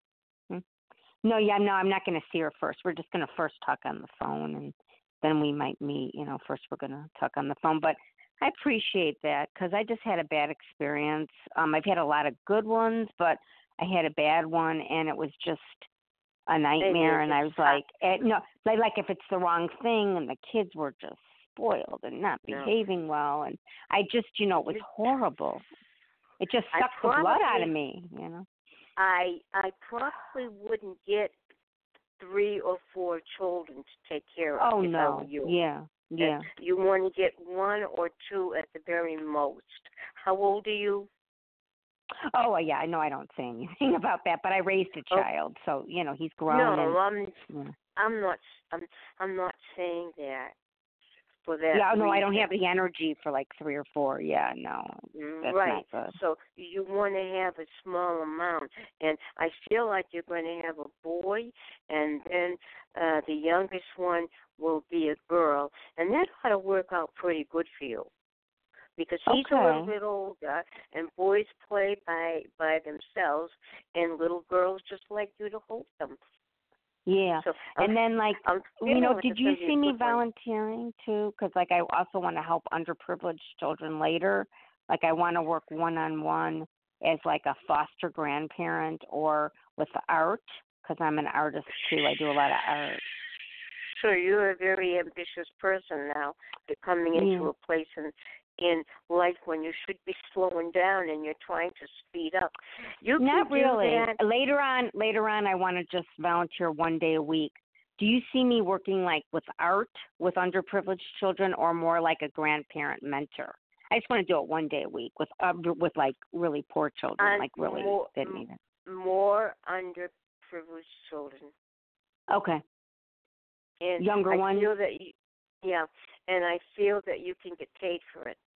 [SPEAKER 7] No, yeah, no, I'm not going to see her first. We're just going to first talk on the phone, and then we might meet. You know, first we're going to talk on the phone. But I appreciate that because I just had a bad experience. Um, I've had a lot of good ones, but I had a bad one, and it was just a nightmare. And I was like, eh, no, like, like if it's the wrong thing, and the kids were just spoiled and not
[SPEAKER 5] No.
[SPEAKER 7] behaving well, and I just, you know, it was horrible. It just
[SPEAKER 5] I
[SPEAKER 7] sucked the blood out of
[SPEAKER 5] probably-
[SPEAKER 7] me, you know.
[SPEAKER 5] I I probably wouldn't get three or four children to take care of.
[SPEAKER 7] Oh
[SPEAKER 5] if I
[SPEAKER 7] no,
[SPEAKER 5] were you.
[SPEAKER 7] yeah, yeah.
[SPEAKER 5] You want to get one or two at the very most. How old are you?
[SPEAKER 7] Oh well, yeah, I know I don't say anything about that, but I raised a
[SPEAKER 5] Oh.
[SPEAKER 7] child, so you know he's grown.
[SPEAKER 5] No, I'm
[SPEAKER 7] and, yeah.
[SPEAKER 5] I'm not I'm I'm not saying that for that.
[SPEAKER 7] Yeah, no, I don't
[SPEAKER 5] reason.
[SPEAKER 7] have the energy for like three or four. Yeah, no,
[SPEAKER 5] Mm,
[SPEAKER 7] that's
[SPEAKER 5] right.
[SPEAKER 7] not good.
[SPEAKER 5] So you want to have a small amount, and I feel like you're going to have a boy, and then uh, the youngest one will be a girl, and that ought to work out pretty good for you. because he's
[SPEAKER 7] Okay.
[SPEAKER 5] a little bit older, and boys play by by themselves, and little girls just like you to hold them.
[SPEAKER 7] Yeah.
[SPEAKER 5] So
[SPEAKER 7] And then, like,
[SPEAKER 5] I'm
[SPEAKER 7] you
[SPEAKER 5] feeling
[SPEAKER 7] know,
[SPEAKER 5] like
[SPEAKER 7] did
[SPEAKER 5] it's
[SPEAKER 7] you
[SPEAKER 5] gonna be a
[SPEAKER 7] see me
[SPEAKER 5] good one.
[SPEAKER 7] volunteering too? Because, like, I also want to help underprivileged children later. Like, I want to work one-on-one as, like, a foster grandparent or with art, because I'm an artist too. I do a lot of art.
[SPEAKER 5] So you're a very ambitious person now. You're coming into
[SPEAKER 7] Yeah.
[SPEAKER 5] a place in in life when you should be slowing down and you're trying to speed up. You
[SPEAKER 7] Not
[SPEAKER 5] can
[SPEAKER 7] really.
[SPEAKER 5] do that.
[SPEAKER 7] Later on, later on, I want to just volunteer one day a week. Do you see me working like with art with underprivileged children, or more like a grandparent mentor? I just want to do it one day a week with uh, with like really poor children,
[SPEAKER 5] Uh,
[SPEAKER 7] like really
[SPEAKER 5] more,
[SPEAKER 7] didn't need it.
[SPEAKER 5] more underprivileged children.
[SPEAKER 7] Okay.
[SPEAKER 5] And
[SPEAKER 7] Younger
[SPEAKER 5] I
[SPEAKER 7] ones?
[SPEAKER 5] feel that you, yeah, and I feel that you can get paid for it.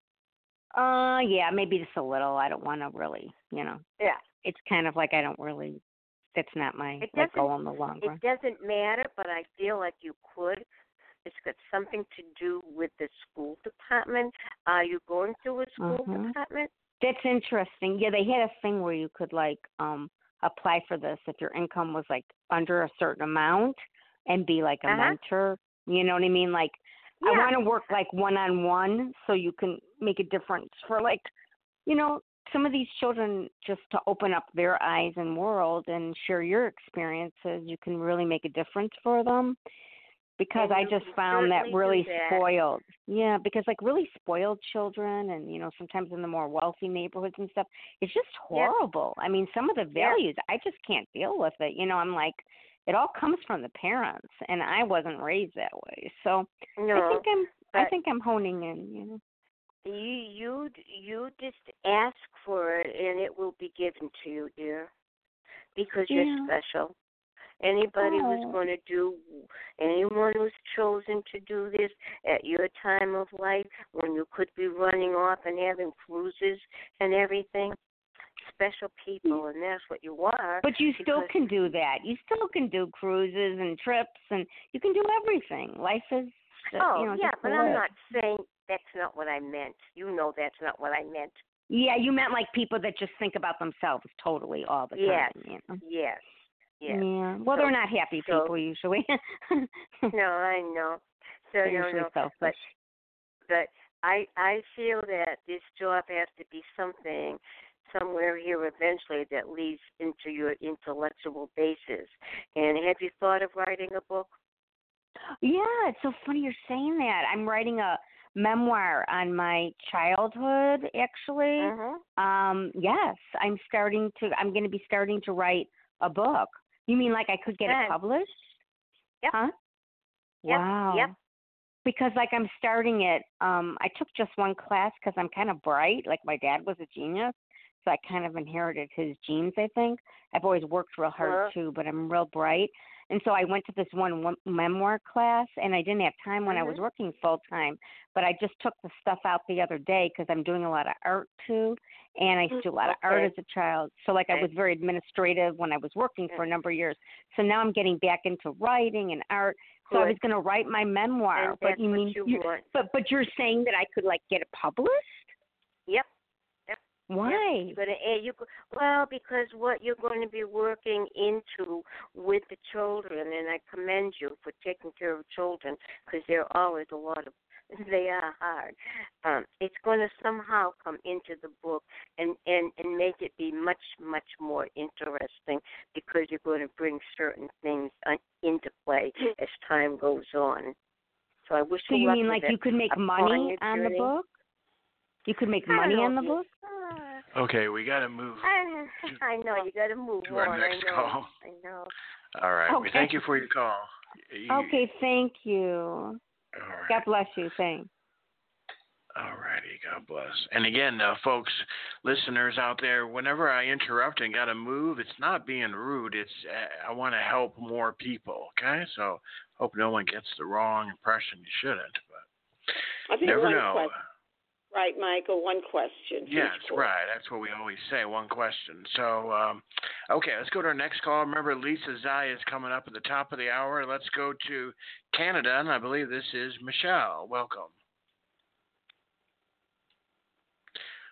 [SPEAKER 7] Uh, yeah, maybe just a little. I don't want to really, you know.
[SPEAKER 5] Yeah.
[SPEAKER 7] It's kind of like I don't really. That's not my
[SPEAKER 5] It
[SPEAKER 7] like
[SPEAKER 5] doesn't.
[SPEAKER 7] goal in the long run.
[SPEAKER 5] It doesn't matter, but I feel like you could. It's got something to do with the school department. Are you going through a school
[SPEAKER 7] Mhm.
[SPEAKER 5] department?
[SPEAKER 7] That's interesting. Yeah, they had a thing where you could like um apply for this if your income was like under a certain amount and be like a
[SPEAKER 5] Uh-huh.
[SPEAKER 7] mentor. You know what I mean? Like I
[SPEAKER 5] Yeah.
[SPEAKER 7] want to work like one on one so you can make a difference for like, you know, some of these children, just to open up their eyes and world and share your experiences. You can really make a difference for them. Because
[SPEAKER 5] And
[SPEAKER 7] I
[SPEAKER 5] you
[SPEAKER 7] just
[SPEAKER 5] can
[SPEAKER 7] found that
[SPEAKER 5] certainly do
[SPEAKER 7] really
[SPEAKER 5] that.
[SPEAKER 7] spoiled. Yeah, because like really spoiled children and, you know, sometimes in the more wealthy neighborhoods and stuff, it's just
[SPEAKER 5] Yeah.
[SPEAKER 7] horrible. I mean, some of the
[SPEAKER 5] Yeah.
[SPEAKER 7] values, I just can't deal with it. You know, I'm like, it all comes from the parents, and I wasn't raised that way. So
[SPEAKER 5] No,
[SPEAKER 7] I think I'm, I
[SPEAKER 5] but
[SPEAKER 7] think I'm honing in, you know.
[SPEAKER 5] you you you just ask for it, and it will be given to you, dear, because
[SPEAKER 7] Yeah.
[SPEAKER 5] you're special. Anybody who's
[SPEAKER 7] Oh.
[SPEAKER 5] going to do, anyone who's chosen to do this at your time of life, when you could be running off and having cruises and everything, special people, and that's what you are.
[SPEAKER 7] But you still
[SPEAKER 5] because-
[SPEAKER 7] can do that. You still can do cruises and trips, and you can do everything. Life is, uh,
[SPEAKER 5] Oh,
[SPEAKER 7] you know,
[SPEAKER 5] yeah,
[SPEAKER 7] just
[SPEAKER 5] but
[SPEAKER 7] to
[SPEAKER 5] I'm
[SPEAKER 7] live.
[SPEAKER 5] not saying that's not what I meant. You know that's not what I meant.
[SPEAKER 7] Yeah, you meant like people that just think about themselves totally all the
[SPEAKER 5] Yes,
[SPEAKER 7] time. You know?
[SPEAKER 5] yes, yes.
[SPEAKER 7] Yeah. Well,
[SPEAKER 5] So-
[SPEAKER 7] they're not happy
[SPEAKER 5] so-
[SPEAKER 7] people usually.
[SPEAKER 5] No, I know. So
[SPEAKER 7] They're
[SPEAKER 5] no,
[SPEAKER 7] usually
[SPEAKER 5] no,
[SPEAKER 7] selfish.
[SPEAKER 5] but but I I feel that this job has to be something somewhere here eventually that leads into your intellectual basis. And have you thought of writing a book?
[SPEAKER 7] Yeah, it's so funny you're saying that. I'm writing a memoir on my childhood, actually.
[SPEAKER 5] Mm-hmm.
[SPEAKER 7] Um, yes, I'm starting to. I'm going to be starting to write a book. You mean like I could get
[SPEAKER 5] Good.
[SPEAKER 7] it published?
[SPEAKER 5] Yep.
[SPEAKER 7] Huh?
[SPEAKER 5] Yep.
[SPEAKER 7] Wow.
[SPEAKER 5] Yep.
[SPEAKER 7] Because like I'm starting it. Um, I took just one class because I'm kind of bright. Like my dad was a genius, so I kind of inherited his genes. I think I've always worked real hard
[SPEAKER 5] Uh-huh.
[SPEAKER 7] too, but I'm real bright. And so I went to this one one memoir class, and I didn't have time when I was
[SPEAKER 5] Mhm.
[SPEAKER 7] working full time. But I just took the stuff out the other day because I'm doing a lot of art too, and I used to do a lot of art
[SPEAKER 5] Okay.
[SPEAKER 7] as a child. So like I
[SPEAKER 5] Okay.
[SPEAKER 7] was very administrative when I was working for a number of years. So now I'm getting back into writing and art. So I
[SPEAKER 5] Good.
[SPEAKER 7] was going to write my memoir.
[SPEAKER 5] And
[SPEAKER 7] but
[SPEAKER 5] that's
[SPEAKER 7] you
[SPEAKER 5] what
[SPEAKER 7] mean
[SPEAKER 5] you
[SPEAKER 7] you-
[SPEAKER 5] want.
[SPEAKER 7] but but you're saying that I could like get it published?
[SPEAKER 5] Yep.
[SPEAKER 7] Why?
[SPEAKER 5] You're gonna, eh, you, well, because what you're going to be working into with the children, and I commend you for taking care of children because there are always a lot of, they are hard. Um, it's going to somehow come into the book and, and, and make it be much, much more interesting because you're going to bring certain things uh, into play as time goes on. So I wish
[SPEAKER 7] So
[SPEAKER 5] you
[SPEAKER 7] you
[SPEAKER 5] luck
[SPEAKER 7] mean
[SPEAKER 5] with
[SPEAKER 7] like
[SPEAKER 5] it
[SPEAKER 7] you could make
[SPEAKER 5] upon
[SPEAKER 7] money
[SPEAKER 5] your
[SPEAKER 7] on the
[SPEAKER 5] journey.
[SPEAKER 7] book? You could make
[SPEAKER 5] I don't
[SPEAKER 7] money
[SPEAKER 5] know
[SPEAKER 7] on the
[SPEAKER 5] if you-
[SPEAKER 7] book?
[SPEAKER 5] Uh,
[SPEAKER 3] Okay, we got to move
[SPEAKER 5] I, I know you got to move
[SPEAKER 3] to our
[SPEAKER 5] on.
[SPEAKER 3] next
[SPEAKER 5] I know.
[SPEAKER 3] call.
[SPEAKER 5] I know.
[SPEAKER 3] All right. We
[SPEAKER 7] Okay.
[SPEAKER 3] thank you for your call. You-
[SPEAKER 7] Okay, thank you.
[SPEAKER 3] All right.
[SPEAKER 7] God bless you. Thanks.
[SPEAKER 3] All righty. God bless. And again, uh, folks, listeners out there, whenever I interrupt and got to move, it's not being rude. It's uh, I want to help more people. Okay, so hope no one gets the wrong impression. You shouldn't, but
[SPEAKER 4] I think
[SPEAKER 3] never
[SPEAKER 4] one
[SPEAKER 3] know.
[SPEAKER 4] question. Right, Michael, one question. for
[SPEAKER 3] Yes,
[SPEAKER 4] each caller.
[SPEAKER 3] right. That's what we always say, one question. So, um, okay, let's go to our next call. Remember, Lisa Zaya is coming up at the top of the hour. Let's go to Canada, and I believe this is Michelle. Welcome.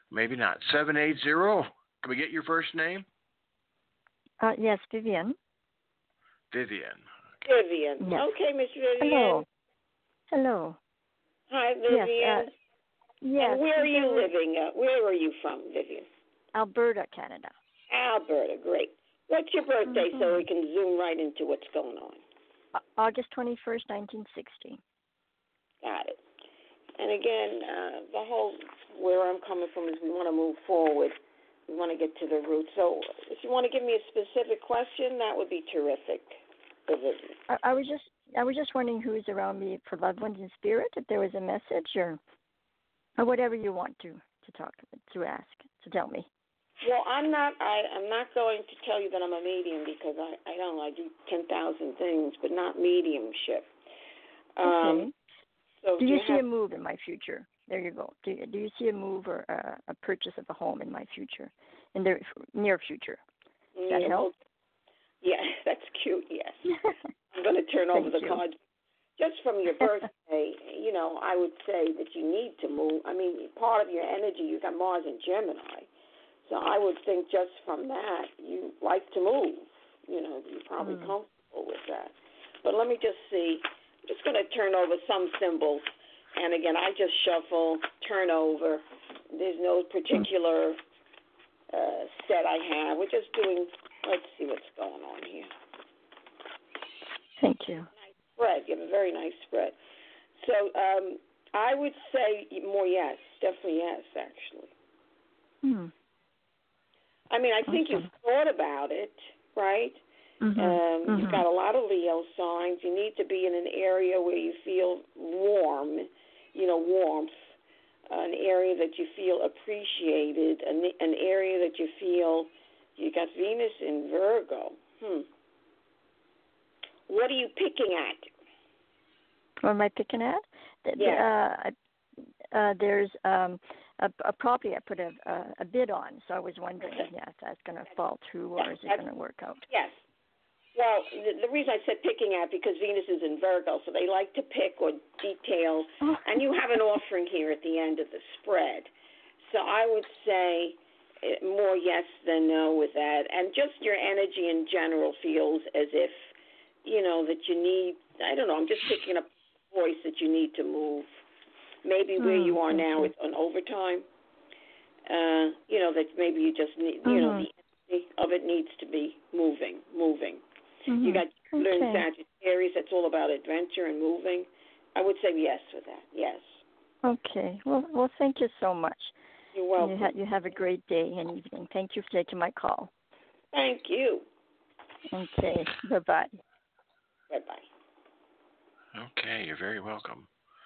[SPEAKER 3] maybe not. seven eight zero. Can we get your first name?
[SPEAKER 9] Uh, yes, Vivian.
[SPEAKER 3] Vivian.
[SPEAKER 4] Vivian.
[SPEAKER 9] Yes.
[SPEAKER 4] Okay, Miss Vivian.
[SPEAKER 9] Hello. Hello.
[SPEAKER 4] Hi, Vivian.
[SPEAKER 9] Yes. Uh, yes.
[SPEAKER 4] And where are you living? Uh, where are you from, Vivian?
[SPEAKER 9] Alberta, Canada.
[SPEAKER 4] Alberta, great. What's your birthday
[SPEAKER 9] Mm-hmm.
[SPEAKER 4] so we can zoom right into what's going on?
[SPEAKER 9] Uh, August twenty-first, nineteen sixty.
[SPEAKER 4] Got it. And again, uh, the whole, where I'm coming from is we want to move forward. We want to get to the root. So if you want to give me a specific question, that would be terrific. Vivian.
[SPEAKER 9] I, I was just I was just wondering who's around me for loved ones in spirit, if there was a message or or whatever you want to, to talk to ask, to tell me.
[SPEAKER 4] Well, I'm not. I, I'm not going to tell you that I'm a medium because I, I don't know. I do ten thousand things, but not mediumship. Um,
[SPEAKER 9] Okay.
[SPEAKER 4] So
[SPEAKER 9] do you,
[SPEAKER 4] you
[SPEAKER 9] see
[SPEAKER 4] have,
[SPEAKER 9] a move in my future? There you go. Do you, do you see a move or a, a purchase of a home in my future, in the near future? Does that
[SPEAKER 4] yeah,
[SPEAKER 9] help?
[SPEAKER 4] Yeah, that's cute. Yes. I'm going to turn over the
[SPEAKER 9] you.
[SPEAKER 4] cards. Just from your birthday, you know, I would say that you need to move. I mean, part of your energy, you got Mars and Gemini. So I would think just from that, you like to move. You know, you're probably
[SPEAKER 9] Mm.
[SPEAKER 4] comfortable with that. But let me just see. I'm just going to turn over some symbols. And again, I just shuffle, turn over. There's no particular uh, set I have. We're just doing, let's see what's going on here.
[SPEAKER 9] Thank you.
[SPEAKER 4] Nice spread. You have a very nice spread. So um, I would say more yes. Definitely yes, actually.
[SPEAKER 9] Hmm.
[SPEAKER 4] I mean, I think
[SPEAKER 9] Awesome.
[SPEAKER 4] you've thought about it, right?
[SPEAKER 9] Mm-hmm.
[SPEAKER 4] Um,
[SPEAKER 9] mm-hmm.
[SPEAKER 4] You've got a lot of Leo signs. You need to be in an area where you feel warm, you know, warmth, uh, an area that you feel appreciated, an, an area that you feel you got Venus in Virgo. Hmm. What are you picking at?
[SPEAKER 9] What am I picking at? The- the,
[SPEAKER 4] Yeah.
[SPEAKER 9] Uh, uh, there's um, a, a property I put a, a, a bid on, so I was wondering,
[SPEAKER 4] Okay.
[SPEAKER 9] yeah, if that's going to fall through or is it
[SPEAKER 4] That's-
[SPEAKER 9] going to work out?
[SPEAKER 4] Yes. Well, the, the reason I said picking at because Venus is in Virgo, so they like to pick or detail,
[SPEAKER 9] Oh.
[SPEAKER 4] and you have an offering here at the end of the spread. So I would say eh, more yes than no with that, and just your energy in general feels as if, you know, that you need. I don't know. I'm just picking up the voice that you need to move. Maybe where
[SPEAKER 9] Mm,
[SPEAKER 4] you are
[SPEAKER 9] thank
[SPEAKER 4] now
[SPEAKER 9] you.
[SPEAKER 4] with an overtime. Uh, you know that maybe you just need. You know
[SPEAKER 9] Mhm.
[SPEAKER 4] the energy of it needs to be moving, moving.
[SPEAKER 9] Mhm.
[SPEAKER 4] You got Jupiter in
[SPEAKER 9] Okay.
[SPEAKER 4] Sagittarius. That's all about adventure and moving. I would say yes with that. Yes.
[SPEAKER 9] Okay. Well, well, thank you so much.
[SPEAKER 4] You're
[SPEAKER 9] You,
[SPEAKER 4] welcome.
[SPEAKER 9] ha- you have a great day and evening. Thank you for taking my call.
[SPEAKER 4] Thank you.
[SPEAKER 9] Okay. Bye-bye.
[SPEAKER 4] Bye-bye.
[SPEAKER 3] Okay, you're very welcome.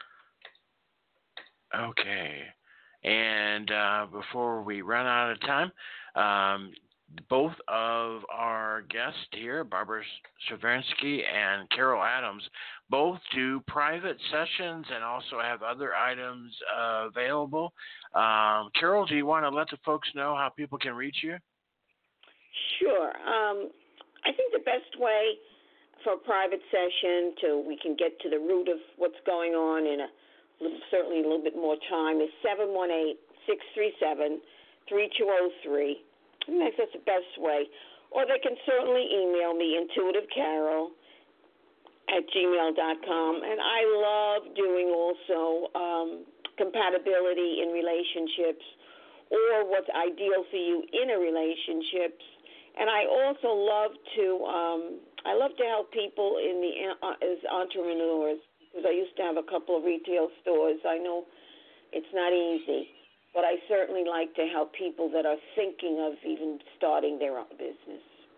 [SPEAKER 3] Okay. And uh, before we run out of time, um, both of our guests here, Barbara Stravinsky and Carol Adams, both do private sessions and also have other items uh, available. Um, Carol, do you want to let the folks know how people can reach you?
[SPEAKER 4] Sure. Um, I think the best way for a private session to we can get to the root of what's going on in a little, certainly a little bit more time is seven one eight, six three seven, three two zero three. I think that's the best way. Or they can certainly email me, intuitivecarol at gmail dot com. And I love doing also um, compatibility in relationships or what's ideal for you in a relationship. And I also love to um, I love to help people in the uh, as entrepreneurs because I used to have a couple of retail stores. I know it's not easy, but I certainly like to help people that are thinking of even starting their own business.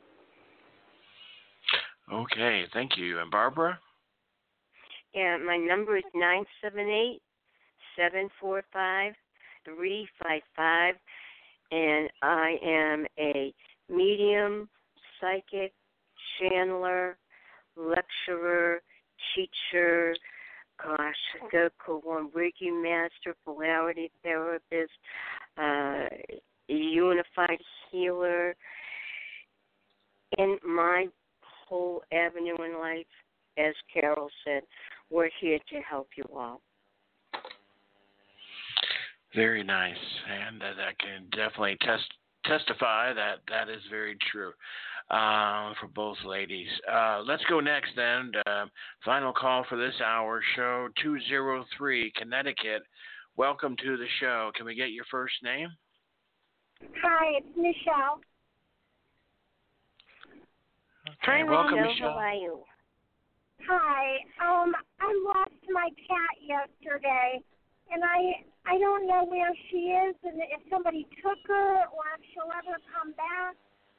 [SPEAKER 3] Okay, thank you. And Barbara?
[SPEAKER 5] Yeah, my number is nine seven eight, seven four five, three five five, and I am a medium, psychic, channeler, lecturer, teacher, gosh, go cool one, Reiki master, polarity therapist, uh, unified healer. In my whole avenue in life, as Carol said, we're here to help you all.
[SPEAKER 3] Very nice, and uh, that can definitely test testify that that is very true uh, for both ladies. Uh, let's go next then. Uh, final call for this hour, show two oh three, Connecticut. Welcome to the show. Can we get your first name?
[SPEAKER 10] Hi, it's Michelle.
[SPEAKER 3] Okay,
[SPEAKER 5] Hi,
[SPEAKER 3] welcome,
[SPEAKER 5] Michelle.
[SPEAKER 3] Michelle.
[SPEAKER 5] How are you?
[SPEAKER 10] Hi. Um, I lost my cat yesterday, and I I don't know where she is, and if somebody took her, or if she'll ever come back.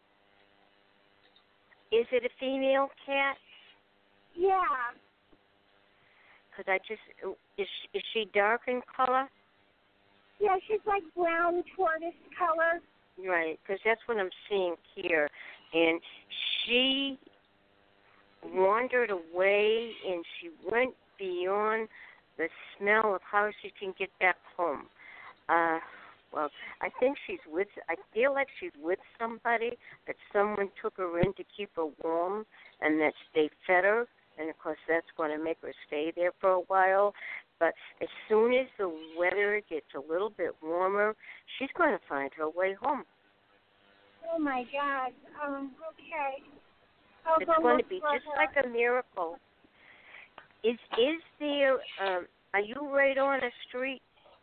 [SPEAKER 5] Is it a female cat?
[SPEAKER 10] Yeah.
[SPEAKER 5] Because I just is is she dark in color?
[SPEAKER 10] Yeah, she's like brown tortoise color.
[SPEAKER 5] Right, because that's what I'm seeing here, and she wandered away, and she went beyond the smell of how she can get back home. Uh, well, I think she's with, I feel like she's with somebody, that someone took her in to keep her warm, and that they fed her, and of course that's going to make her stay there for a while. But as soon as the weather gets a little bit warmer, she's going to find her way home.
[SPEAKER 10] Oh my God. Um. Okay. I'll
[SPEAKER 5] It's
[SPEAKER 10] go
[SPEAKER 5] going
[SPEAKER 10] look
[SPEAKER 5] to be
[SPEAKER 10] for
[SPEAKER 5] just
[SPEAKER 10] her.
[SPEAKER 5] like a miracle. Is is there? Um, are you right on a street?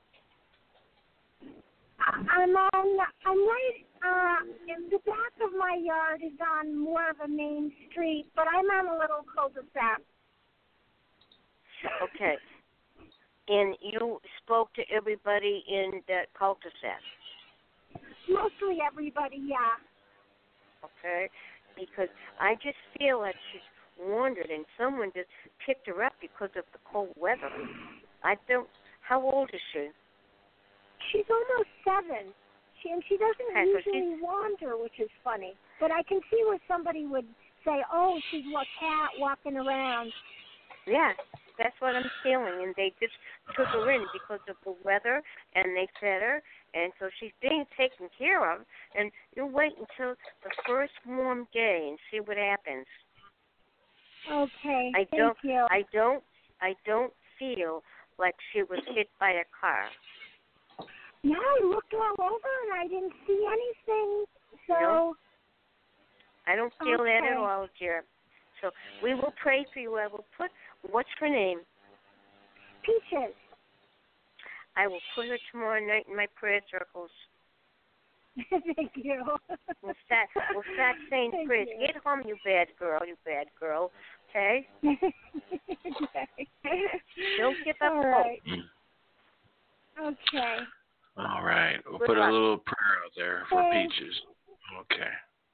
[SPEAKER 10] I'm on. I'm right. Uh, in the back of my yard is on more of a main street, but I'm on a little cul-de-sac.
[SPEAKER 5] Okay. And you spoke to everybody in that cul-de-sac.
[SPEAKER 10] Mostly everybody, yeah.
[SPEAKER 5] Okay. Because I just feel like she's wandered, and someone just picked her up because of the cold weather. I don't. How old is she?
[SPEAKER 10] She's almost seven, she, and she doesn't
[SPEAKER 5] Okay, so
[SPEAKER 10] usually wander, which is funny. But I can see where somebody would say, "Oh, she's a cat walking around."
[SPEAKER 5] Yeah, that's what I'm feeling, and they just took her in because of the weather, and they fed her, and so she's being taken care of. And you wait until the first warm day and see what happens.
[SPEAKER 10] Okay,
[SPEAKER 5] I
[SPEAKER 10] thank
[SPEAKER 5] don't.
[SPEAKER 10] you.
[SPEAKER 5] I don't. I don't feel like she was hit by a car.
[SPEAKER 10] Yeah, I looked all over and I didn't see anything. So
[SPEAKER 5] No? I don't feel that
[SPEAKER 10] Okay.
[SPEAKER 5] at all, dear. So we will pray for you. I will put. What's her name?
[SPEAKER 10] Peaches.
[SPEAKER 5] I will put her tomorrow night in my prayer circles.
[SPEAKER 10] Thank you.
[SPEAKER 5] We'll start. We'll start saying
[SPEAKER 10] Thank
[SPEAKER 5] prayers.
[SPEAKER 10] you.
[SPEAKER 5] Get home, you bad girl. You bad girl. Okay.
[SPEAKER 10] Okay.
[SPEAKER 5] Don't give up
[SPEAKER 10] All
[SPEAKER 5] hope.
[SPEAKER 10] right. Okay.
[SPEAKER 3] All right. We'll
[SPEAKER 5] Good
[SPEAKER 3] put
[SPEAKER 5] luck.
[SPEAKER 3] a little prayer out there for
[SPEAKER 10] Thanks.
[SPEAKER 3] Peaches. Okay.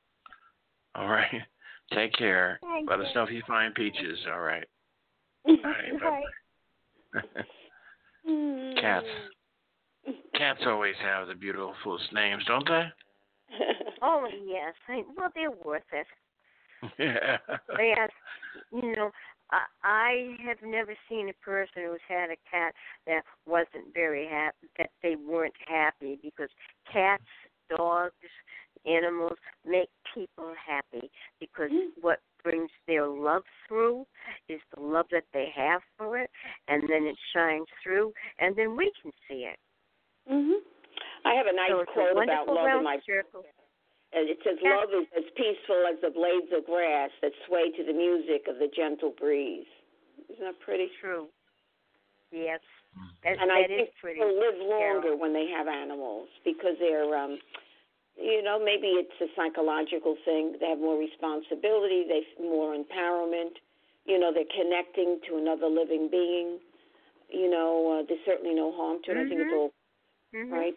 [SPEAKER 3] All right. Take care.
[SPEAKER 10] Thank
[SPEAKER 3] Let
[SPEAKER 10] you.
[SPEAKER 3] us know if you find Peaches. All right. All right.
[SPEAKER 10] Right.
[SPEAKER 3] Bye-bye. Cats. Cats always have the beautifulest names, don't they?
[SPEAKER 5] Oh yes. I, well, they're worth it.
[SPEAKER 3] Yeah.
[SPEAKER 5] Yes. You know, I, I have never seen a person who's had a cat that wasn't very happy, that they weren't happy, because cats, dogs, animals make people happy, because what brings their love through is the love that they have for it, and then it shines through, and then we can see it.
[SPEAKER 4] Mhm. I have a nice
[SPEAKER 5] So it's a
[SPEAKER 4] quote about
[SPEAKER 5] wonderful
[SPEAKER 4] love in
[SPEAKER 5] round
[SPEAKER 4] my
[SPEAKER 5] circle.
[SPEAKER 4] and it says,
[SPEAKER 5] Yeah.
[SPEAKER 4] "Love is as peaceful as the blades of grass that sway to the music of the gentle breeze." Isn't that pretty?
[SPEAKER 5] True. Yes. That,
[SPEAKER 4] And I
[SPEAKER 5] that is
[SPEAKER 4] think
[SPEAKER 5] pretty.
[SPEAKER 4] people live
[SPEAKER 5] Carol.
[SPEAKER 4] longer when they have animals because they're, um, you know, maybe it's a psychological thing. They have more responsibility. They have more empowerment. You know, they're connecting to another living being. You know, uh, there's certainly no harm to it. I think it's
[SPEAKER 5] Mhm.
[SPEAKER 4] all
[SPEAKER 5] Mhm.
[SPEAKER 4] right.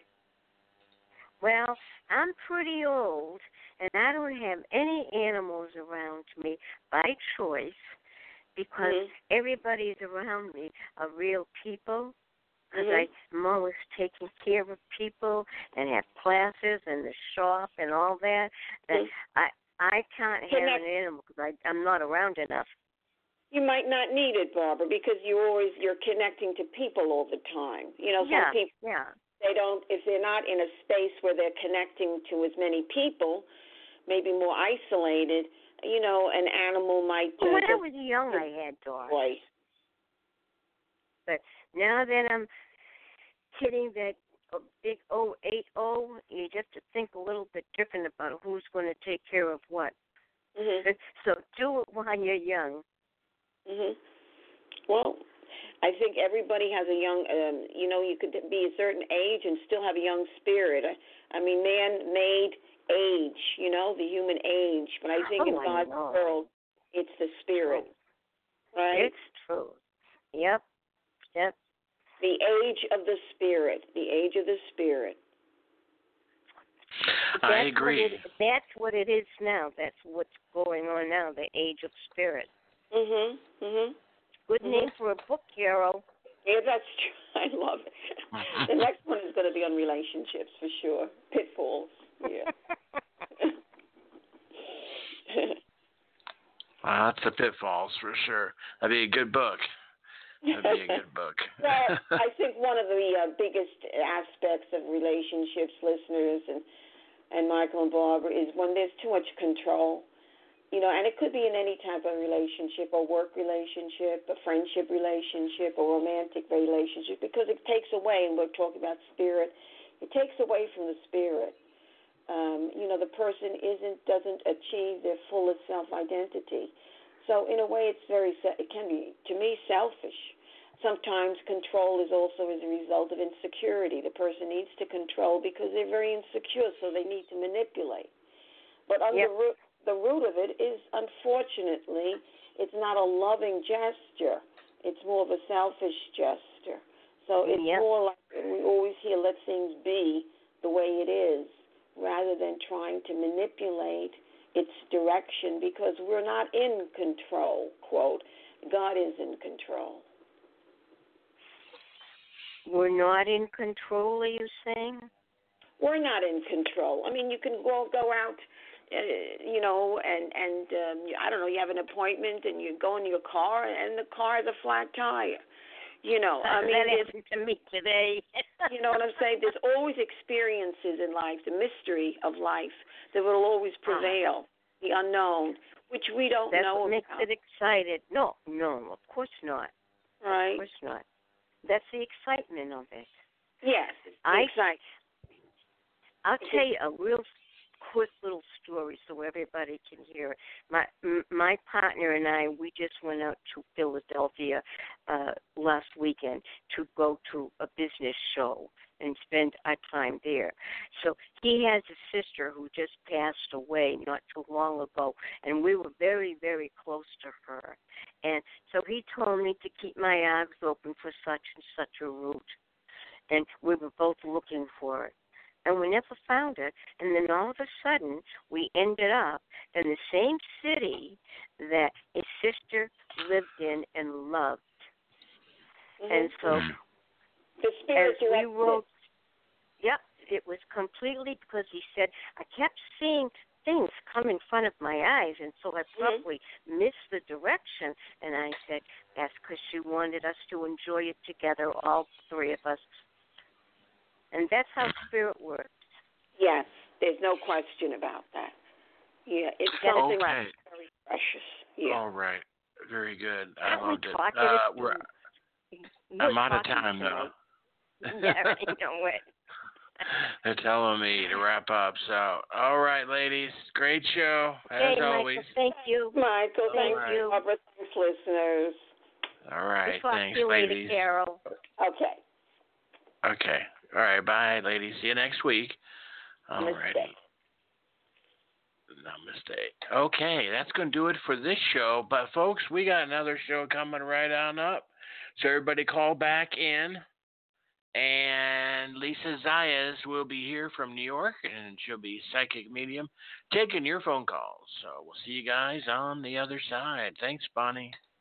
[SPEAKER 5] Well, I'm pretty old, and I don't have any animals around me by choice, because
[SPEAKER 4] Mhm.
[SPEAKER 5] everybody's around me are real people, because
[SPEAKER 4] Mhm.
[SPEAKER 5] I'm always taking care of people and have classes and the shop and all that. That
[SPEAKER 4] Mhm.
[SPEAKER 5] I I can't have
[SPEAKER 4] Connect-
[SPEAKER 5] an animal because I'm not around enough.
[SPEAKER 4] You might not need it, Barbara, because you always you're connecting to people all the time. You know, some
[SPEAKER 5] Yeah,
[SPEAKER 4] people
[SPEAKER 5] yeah.
[SPEAKER 4] they don't if they're not in a space where they're connecting to as many people, maybe more isolated. You know, an animal might
[SPEAKER 5] Well,
[SPEAKER 4] uh,
[SPEAKER 5] when I
[SPEAKER 4] just
[SPEAKER 5] was young, I had dogs.
[SPEAKER 4] voice.
[SPEAKER 5] But now that I'm hitting that a big oh eight oh, you have to think a little bit different about who's going to take care of what.
[SPEAKER 4] Mm-hmm.
[SPEAKER 5] So do it while you're young.
[SPEAKER 4] Mhm. Well, I think everybody has a young, um, you know, you could be a certain age and still have a young spirit. I, I mean, man made age, you know, the human age. But I think
[SPEAKER 5] oh,
[SPEAKER 4] in God's world, it's the spirit, right?
[SPEAKER 5] It's true. Yep. Yep.
[SPEAKER 4] The age of the spirit. The age of the spirit.
[SPEAKER 3] I
[SPEAKER 5] That's
[SPEAKER 3] agree.
[SPEAKER 5] What it, that's what it is now. That's what's going on now, the age of spirit.
[SPEAKER 4] Mhm. Mhm.
[SPEAKER 5] Good
[SPEAKER 4] mm-hmm.
[SPEAKER 5] name for a book, Carol.
[SPEAKER 4] Yeah, that's true. I love it. The next one is going to be on relationships for sure. Pitfalls. Yeah.
[SPEAKER 3] Lots of pitfalls for sure. That'd be a good book. That'd be a good book.
[SPEAKER 4] Well, I think one of the uh, biggest aspects of relationships, listeners, and and Michael and Barbara, is when there's too much control. You know, and it could be in any type of relationship, a work relationship, a friendship relationship, a romantic relationship, because it takes away, and we're talking about spirit, it takes away from the spirit. Um, you know, the person isn't doesn't achieve their fullest self-identity. So in a way, it's very, it can be, to me, selfish. Sometimes control is also as a result of insecurity. The person needs to control because they're very insecure, so they need to manipulate. But under
[SPEAKER 5] yep.
[SPEAKER 4] the root of it is, unfortunately, it's not a loving gesture. It's more of a selfish gesture. So it's
[SPEAKER 5] yep.
[SPEAKER 4] more like we always hear, let things be the way it is, rather than trying to manipulate its direction, because we're not in control, quote. God is in control.
[SPEAKER 5] We're not in control, are you saying?
[SPEAKER 4] We're not in control. I mean, you can go, go out, uh, you know, and, and um, I don't know, you have an appointment and you go in your car and the car has a flat tire. You know, I mean,
[SPEAKER 5] that happened to me today.
[SPEAKER 4] You know what I'm saying? There's always experiences in life, the mystery of life that will always prevail, the unknown, which we don't
[SPEAKER 5] That's
[SPEAKER 4] know
[SPEAKER 5] what makes
[SPEAKER 4] about.
[SPEAKER 5] it excited. No, no, of course not.
[SPEAKER 4] Right.
[SPEAKER 5] Of course not. That's the excitement of it.
[SPEAKER 4] Yes, it's
[SPEAKER 5] I,
[SPEAKER 4] exciting.
[SPEAKER 5] I'll tell you a real quick little story so everybody can hear it. My m- my partner and I, we just went out to Philadelphia uh, last weekend to go to a business show and spend our time there. So he has a sister who just passed away not too long ago, and we were very, very close to her. And so he told me to keep my eyes open for such and such a route, and we were both looking for it. And we never found it. And then all of a sudden, we ended up in the same city that his sister lived in and loved.
[SPEAKER 4] Mm-hmm.
[SPEAKER 5] And so,
[SPEAKER 4] the spirit
[SPEAKER 5] as we rode, yep, it was completely because he said, I kept seeing things come in front of my eyes, and so I probably mm-hmm. missed the direction. And I said, that's because she wanted us to enjoy it together, all three of us. And that's how spirit works.
[SPEAKER 4] Yes, there's no question about that. Yeah, it's something okay. very precious. Yeah.
[SPEAKER 3] All right. Very good. I
[SPEAKER 5] Aren't
[SPEAKER 3] loved
[SPEAKER 5] we
[SPEAKER 3] it.
[SPEAKER 5] talking
[SPEAKER 3] Uh,
[SPEAKER 5] it
[SPEAKER 3] we're,
[SPEAKER 5] we're
[SPEAKER 3] I'm out of
[SPEAKER 5] talking
[SPEAKER 3] time,
[SPEAKER 5] tonight.
[SPEAKER 3] though.
[SPEAKER 5] Yeah, I know it.
[SPEAKER 3] They're telling me to wrap up. So, all right, ladies. Great show, as
[SPEAKER 5] hey,
[SPEAKER 3] always.
[SPEAKER 5] Michael, thank you.
[SPEAKER 4] Michael, thank
[SPEAKER 3] right.
[SPEAKER 4] you. Barbara, thanks, listeners.
[SPEAKER 3] All right,
[SPEAKER 5] we'll talk
[SPEAKER 3] thanks,
[SPEAKER 5] to you
[SPEAKER 3] ladies.
[SPEAKER 5] later, Carol.
[SPEAKER 4] Okay.
[SPEAKER 3] Okay. All right, bye, ladies. See you next week. All righty. Namaste. Okay, that's going to do it for this show. But, folks, we got another show coming right on up. So, everybody call back in. And Lisa Zayas will be here from New York, and she'll be psychic medium taking your phone calls. So, we'll see you guys on the other side. Thanks, Bonnie.